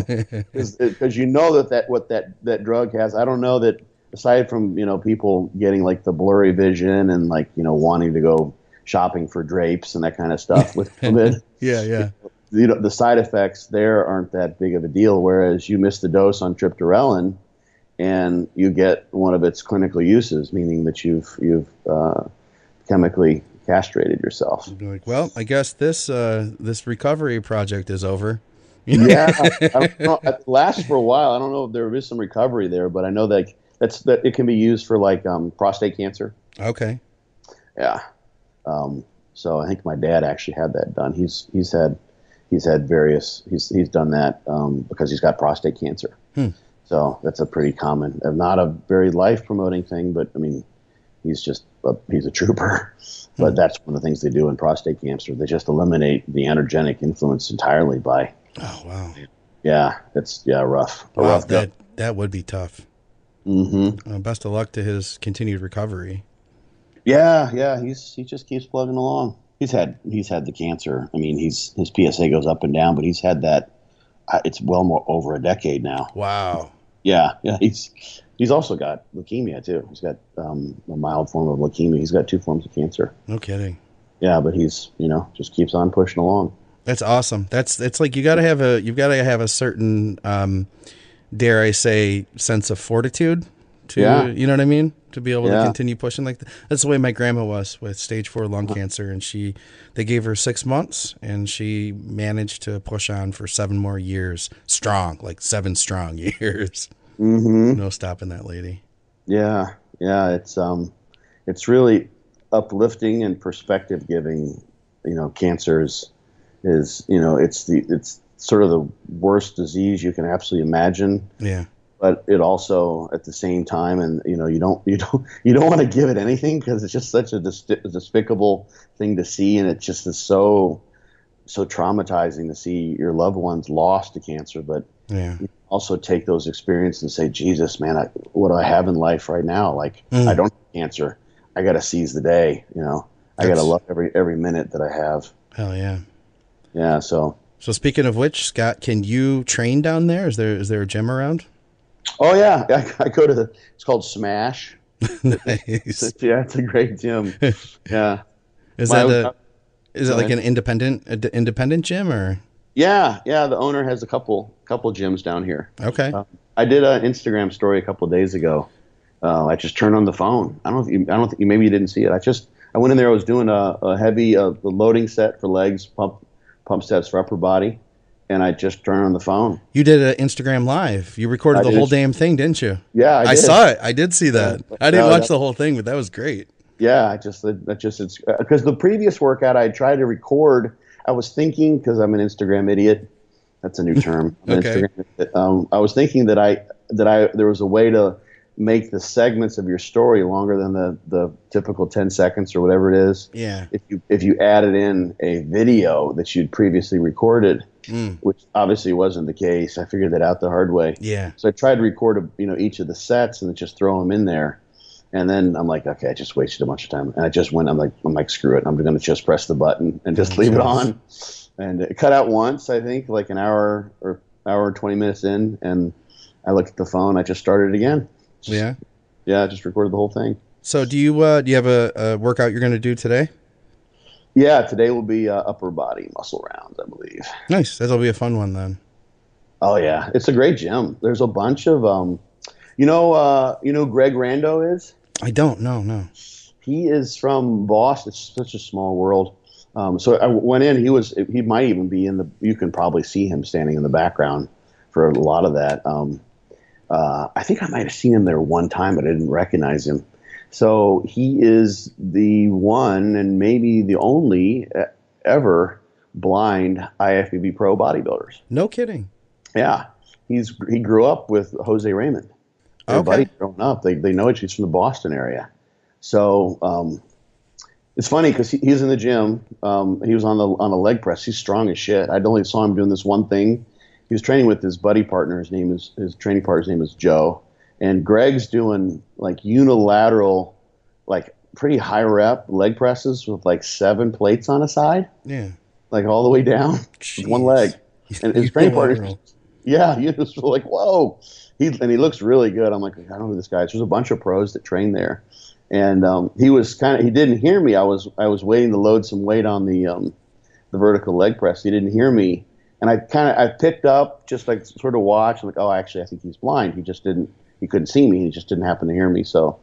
that drug has. I don't know that aside from people getting like the blurry vision and like wanting to go shopping for drapes and that kind of stuff with Clomid. Yeah. The side effects there aren't that big of a deal, whereas you miss the dose on triptorelin and you get one of its clinical uses, meaning that you've chemically castrated yourself. You'd be like, well, I guess this recovery project is over. Yeah, I don't know, it lasts for a while. I don't know if there is some recovery there, but I know that it can be used for like prostate cancer. Okay. Yeah. So I think my dad actually had that done. He's done that because he's got prostate cancer. So that's a pretty common, not a very life promoting thing, but I mean, he's a trooper. But that's one of the things they do in prostate cancer. They just eliminate the androgenic influence entirely by. Oh wow. Yeah, it's rough. Wow, that would be tough. Mm-hmm. Best of luck to his continued recovery. Yeah, he just keeps plugging along. He's had the cancer. I mean, his PSA goes up and down, but he's had that. It's well more over a decade now. Wow. Yeah. He's also got leukemia too. He's got a mild form of leukemia. He's got 2 forms of cancer. No kidding. Yeah, but he's just keeps on pushing along. That's awesome. It's like you've got to have a certain dare I say sense of fortitude to you know what I mean, to be able to continue pushing like that. That's the way my grandma was with stage 4 lung cancer, and they gave her 6 months and she managed to push on for 7 more years strong, like 7 strong years. Mm-hmm. No stopping that lady. Yeah. It's uplifting and perspective giving. Cancer is it's sort of the worst disease you can absolutely imagine. Yeah. But it also at the same time, and you don't want to give it anything because it's just such a despicable thing to see, and it just is so traumatizing to see your loved ones lost to cancer. But you also take those experiences and say, Jesus, man, what do I have in life right now? Like I don't have cancer. I got to seize the day. I got to love every minute that I have. Hell yeah. Yeah. So speaking of which, Scott, can you train down there? Is there a gym around? Oh yeah, I go to it's called Smash. Nice. Yeah, it's a great gym. Yeah. Is it like an independent gym or? Yeah. The owner has a couple gyms down here. Okay. I did an Instagram story a couple of days ago. I just turned on the phone. I don't think maybe you didn't see it. I went in there. I was doing a heavy the loading set for legs, pump sets for upper body. And I just turned on the phone. You did an Instagram live. You recorded the whole damn thing, didn't you? Yeah, I did. Saw it. I did see that. I didn't watch the whole thing, but that was great. Yeah, it's because the previous workout I tried to record. I was thinking, because I'm an Instagram idiot. That's a new term. I'm an Okay. Instagram idiot. I was thinking that there was a way to make the segments of your story longer than the typical 10 seconds or whatever it is. Yeah. If you added in a video that you'd previously recorded, which obviously wasn't the case. I figured that out the hard way. Yeah. So I tried to record each of the sets and just throw them in there. And then I'm like, okay, I just wasted a bunch of time. And I just went, I'm like, screw it. I'm going to just press the button and just leave it on. And it cut out once, I think, like an hour and 20 minutes in. And I looked at the phone. I just started it again. Yeah. Yeah, I just recorded the whole thing. So do you have a workout you're going to do today? Yeah, today will be upper body muscle rounds, I believe. Nice. That'll be a fun one then. Oh yeah, it's a great gym. There's a bunch of you know Greg Rando is? I don't. No. He is from Boston. It's such a small world. So I went in. He might even be in the. You can probably see him standing in the background for a lot of that. I think I might have seen him there one time, but I didn't recognize him. So he is the one and maybe the only ever blind IFBB pro bodybuilders. No kidding. Yeah, he grew up with Jose Raymond. Their Okay. buddy growing up, they know each other. He's from the Boston area. So it's funny because he's in the gym. He was on a leg press. He's strong as shit. I only saw him doing this one thing. He was training with his buddy partner. His training partner's name is Joe. And Greg's doing like unilateral, like pretty high rep leg presses with like 7 plates on a side, Yeah. like all the way down with one Jeez. leg. And his training partner, Unilateral. yeah, you just feel like, whoa. He looks really good. I'm like, I don't know who this guy is. There's a bunch of pros that train there. And he didn't hear me. I was waiting to load some weight on the vertical leg press. He didn't hear me. And I picked up, just like sort of watched. I'm like, oh, actually, I think he's blind. He couldn't see me. He just didn't happen to hear me. So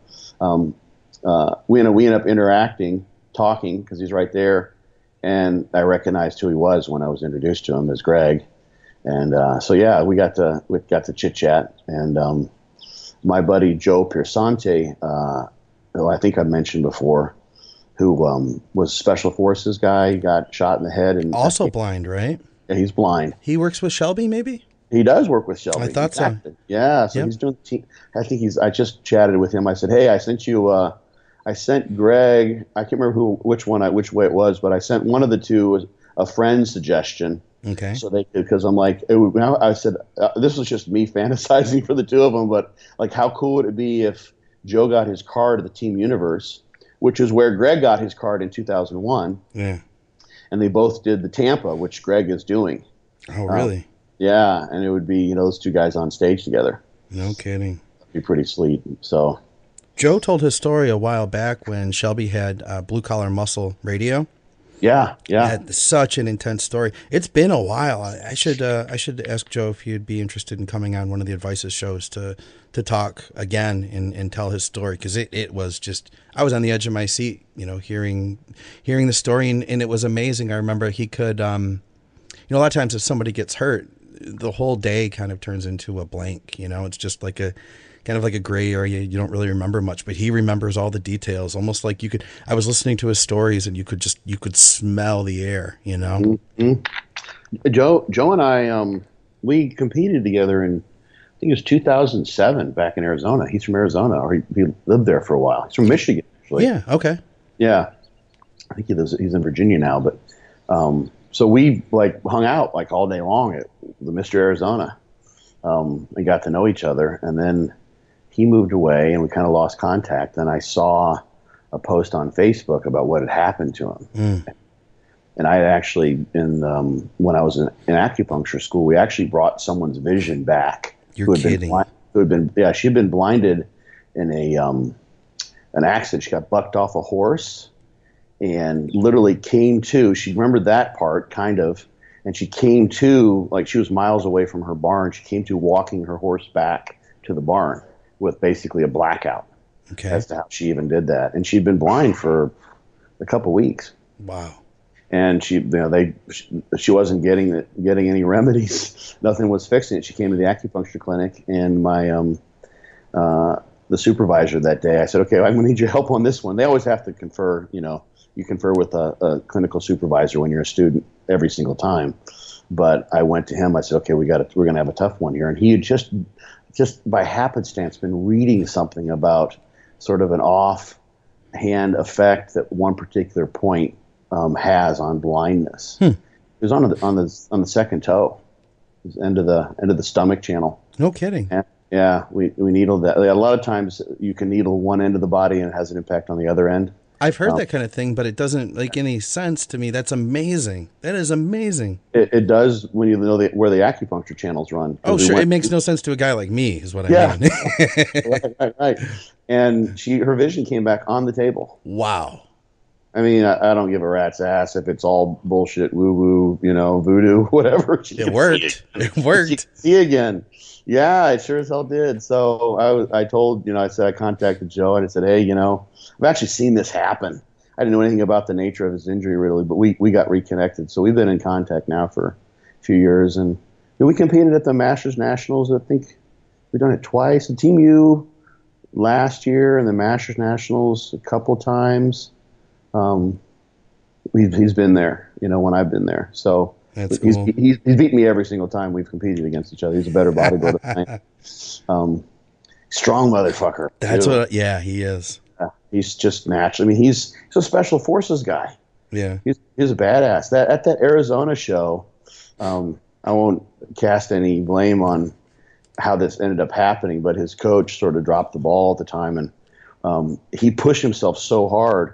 we end up interacting, talking, because he's right there. And I recognized who he was when I was introduced to him as Greg. And so yeah, we got to chit chat. And my buddy Joe Piersante, who I think I mentioned before, who was special forces guy, got shot in the head, and Also blind, right? yeah, he's blind. He works with Shelby, maybe? He does work with Shelby. I thought so. Exactly. Yeah, so Yep. he's doing. I think I just chatted with him. I said, "Hey, I sent you. I sent Greg. I can't remember which way it was, but I sent one of the two a friend's suggestion. Okay. So because I'm like, I said this was just me fantasizing for the two of them, but like, how cool would it be if Joe got his card to the Team Universe, which is where Greg got his card in 2001, Yeah. and they both did the Tampa, which Greg is doing. Oh, really? Yeah, and it would be those two guys on stage together. No kidding. It'd be pretty sweet. So Joe told his story a while back when Shelby had Blue Collar Muscle Radio. yeah. Had such an intense story. It's been a while. I should ask Joe if he'd be interested in coming on one of the Advices shows to talk again and tell his story, because it was just, I was on the edge of my seat, hearing the story, and it was amazing. I remember he could, a lot of times if somebody gets hurt, the whole day kind of turns into a blank. It's just like a kind of like a gray area. You don't really remember much, but he remembers all the details, almost like I was listening to his stories and you could smell the air, Joe and I, we competed together in, I think it was 2007 back in Arizona. He's from Arizona, or he lived there for a while. He's from Michigan, actually. Yeah. Okay. Yeah. I think he's in Virginia now, but so we like hung out like all day long at the Mr. Arizona, and got to know each other. And then he moved away and we kind of lost contact. And I saw a post on Facebook about what had happened to him. And I actually, when I was in acupuncture school, we actually brought someone's vision back. You're kidding. She'd been blinded in an accident. She got bucked off a horse and literally came to. She remembered that part, kind of, and she came to, like, she was miles away from her barn. She came to walking her horse back to the barn with basically a blackout. Okay. As to how she even did that. And she'd been blind for a couple weeks. Wow. And she wasn't getting any remedies. Nothing was fixing it. She came to the acupuncture clinic, and my the supervisor that day, I said, "Okay, I'm going to need your help on this one." They always have to confer, you confer with a clinical supervisor when you're a student every single time. But I went to him. I said, okay, we're going to have a tough one here. And he had just by happenstance been reading something about sort of an offhand effect that one particular point has on blindness. It was on the second toe, it was end of the stomach channel. No kidding. And, yeah, we needled that. A lot of times you can needle one end of the body and it has an impact on the other end. I've heard that kind of thing, but it doesn't make any sense to me. That's amazing. That is amazing. It does when you know where the acupuncture channels run. Oh, sure. It makes no sense to a guy like me, is what I mean. right. And her vision came back on the table. Wow. I mean, I don't give a rat's ass if it's all bullshit, woo-woo, voodoo, whatever. It worked. It worked. See again. Yeah, it sure as hell did. So I told, I contacted Joe and I said, hey, I've actually seen this happen. I didn't know anything about the nature of his injury really, but we got reconnected. So we've been in contact now for a few years. And we competed at the Masters Nationals. I think we've done it twice. The Team U last year and the Masters Nationals a couple times. He's been there, when I've been there. So that's cool. He's beat me every single time we've competed against each other. He's a better bodybuilder than I am. Strong motherfucker. That's what. Yeah, he is. He's just natural. I mean, he's a special forces guy. Yeah, he's a badass. At that Arizona show, I won't cast any blame on how this ended up happening, but his coach sort of dropped the ball at the time, and he pushed himself so hard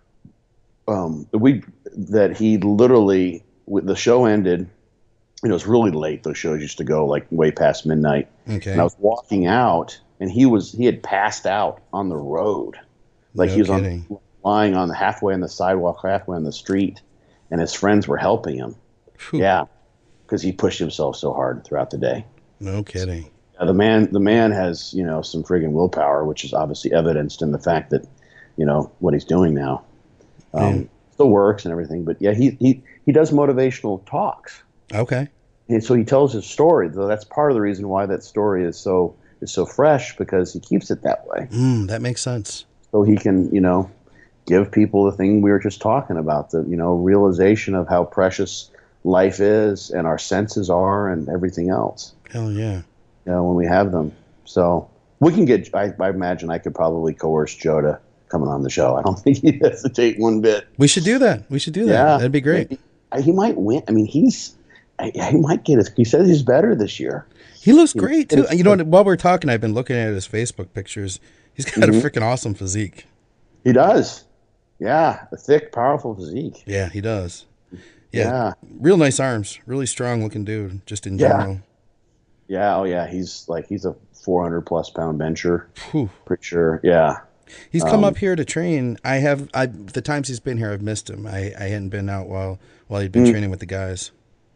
that he literally. The show ended. It was really late. Those shows used to go like way past midnight. Okay. And I was walking out, and he had passed out on the road, like he was lying on halfway on the sidewalk, halfway on the street, and his friends were helping him. Whew. Yeah, because he pushed himself so hard throughout the day. No kidding. The man has some friggin' willpower, which is obviously evidenced in the fact that what he's doing now. Still works and everything, but yeah, he does motivational talks. Okay. And so he tells his story. Though that's part of the reason why that story is so fresh, because he keeps it that way. That makes sense. So he can, give people the thing we were just talking about, the realization of how precious life is and our senses are and everything else. Hell yeah. When we have them. So we can get. I imagine I could probably coerce Joe to coming on the show. I don't think he'd hesitate one bit. We should do that. Yeah. That'd be great. He might win. I mean, he might get it. He says he's better this year. He looks great too. While we're talking, I've been looking at his Facebook pictures. He's got a freaking awesome physique. He does. Yeah. A thick, powerful physique. Yeah, he does. Yeah. Real nice arms. Really strong looking dude, just in general. Yeah. Oh yeah. He's a 400 plus pound bencher. Whew. Pretty sure. Yeah. He's come up here to train. The times he's been here, I've missed him. I hadn't been out while he'd been training with the guys.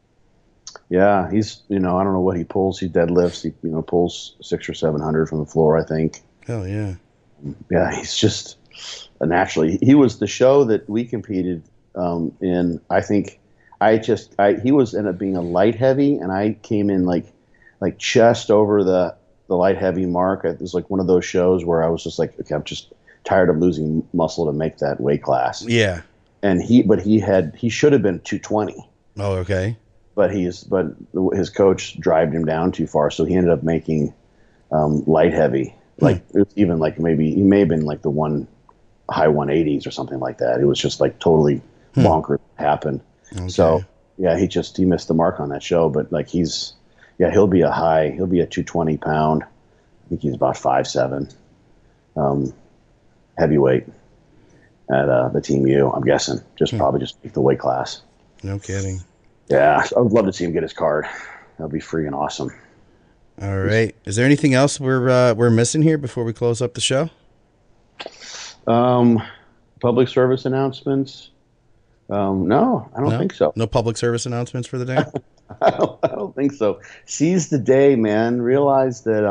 Yeah, he's I don't know what he pulls. He deadlifts. He pulls 600 or 700 from the floor, I think. Hell yeah. Yeah, he's just naturally. He was the show that we competed in. I think he was ended up being a light heavy, and I came in like chest over the light heavy mark. It was like one of those shows where I was just like, okay, I'm just tired of losing muscle to make that weight class. Yeah. And he should have been 220. Oh, okay. But his coach drived him down too far, so he ended up making light heavy. Like it was even like maybe he may have been like the high 180s or something like that. It was just like totally bonkers happened. Okay. So yeah, he missed the mark on that show. But like he'll be a 220 pound. I think he's about 5'7", heavyweight at the Team U. I'm guessing probably just the weight class. No kidding. Yeah, I would love to see him get his card. That'd be freaking awesome. All right. Is there anything else we're missing here before we close up the show? Public service announcements. No, I don't think so. No public service announcements for the day? I don't think so. Seize the day, man. Realize that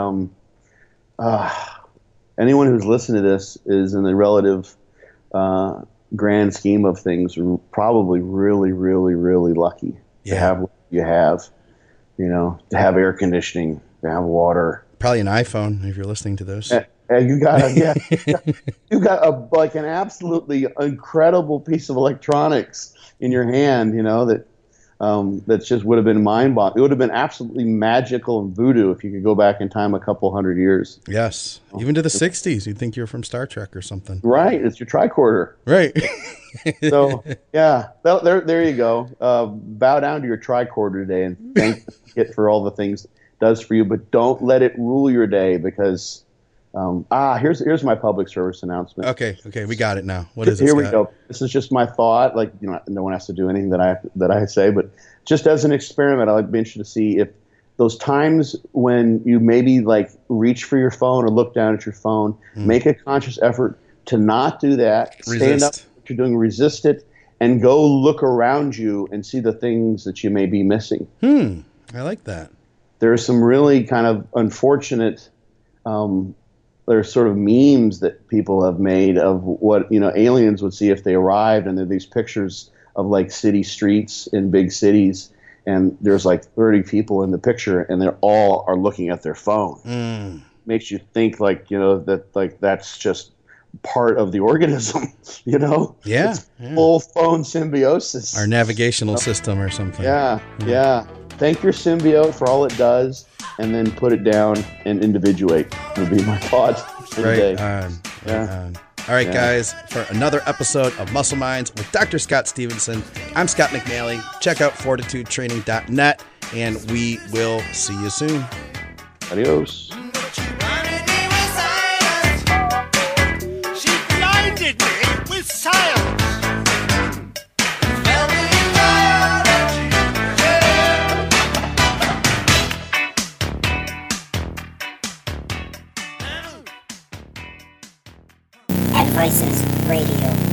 anyone who's listening to this is in the relative grand scheme of things probably really, really, really lucky to have what you have. To have air conditioning, to have water. Probably an iPhone if you're listening to this. And you got you got like an absolutely incredible piece of electronics in your hand, you know, that just would have been mind-boggling. It would have been absolutely magical and voodoo if you could go back in time a couple hundred years. Yes, even to the 60s. You'd think you're from Star Trek or something. Right, it's your tricorder. Right. So, yeah, there you go. Bow down to your tricorder today and thank it for all the things it does for you, but don't let it rule your day because... here's my public service announcement. Okay, we got it now. What is it? Here we go. This is just my thought. Like, you know, no one has to do anything that I say, but just as an experiment, I'd be interested to see if those times when you maybe like reach for your phone or look down at your phone, make a conscious effort to not do that. Stand up what you're doing, resist it, and go look around you and see the things that you may be missing. I like that. There's some really kind of unfortunate. There's sort of memes that people have made of what, you know, aliens would see if they arrived, and there are these pictures of like city streets in big cities, and there's like 30 people in the picture, and they're all are looking at their phone. Makes you think like, you know, that like that's just part of the organism, you know? Yeah. It's full phone symbiosis. Our navigational system or something. Yeah. Thank your symbiote for all it does, and then put it down and individuate would be my thought for the day. Right on. All right, guys, for another episode of Muscle Minds with Dr. Scott Stevenson, I'm Scott McNally. Check out fortitudetraining.net, and we will see you soon. Adios. She blinded me with science. Advices Radio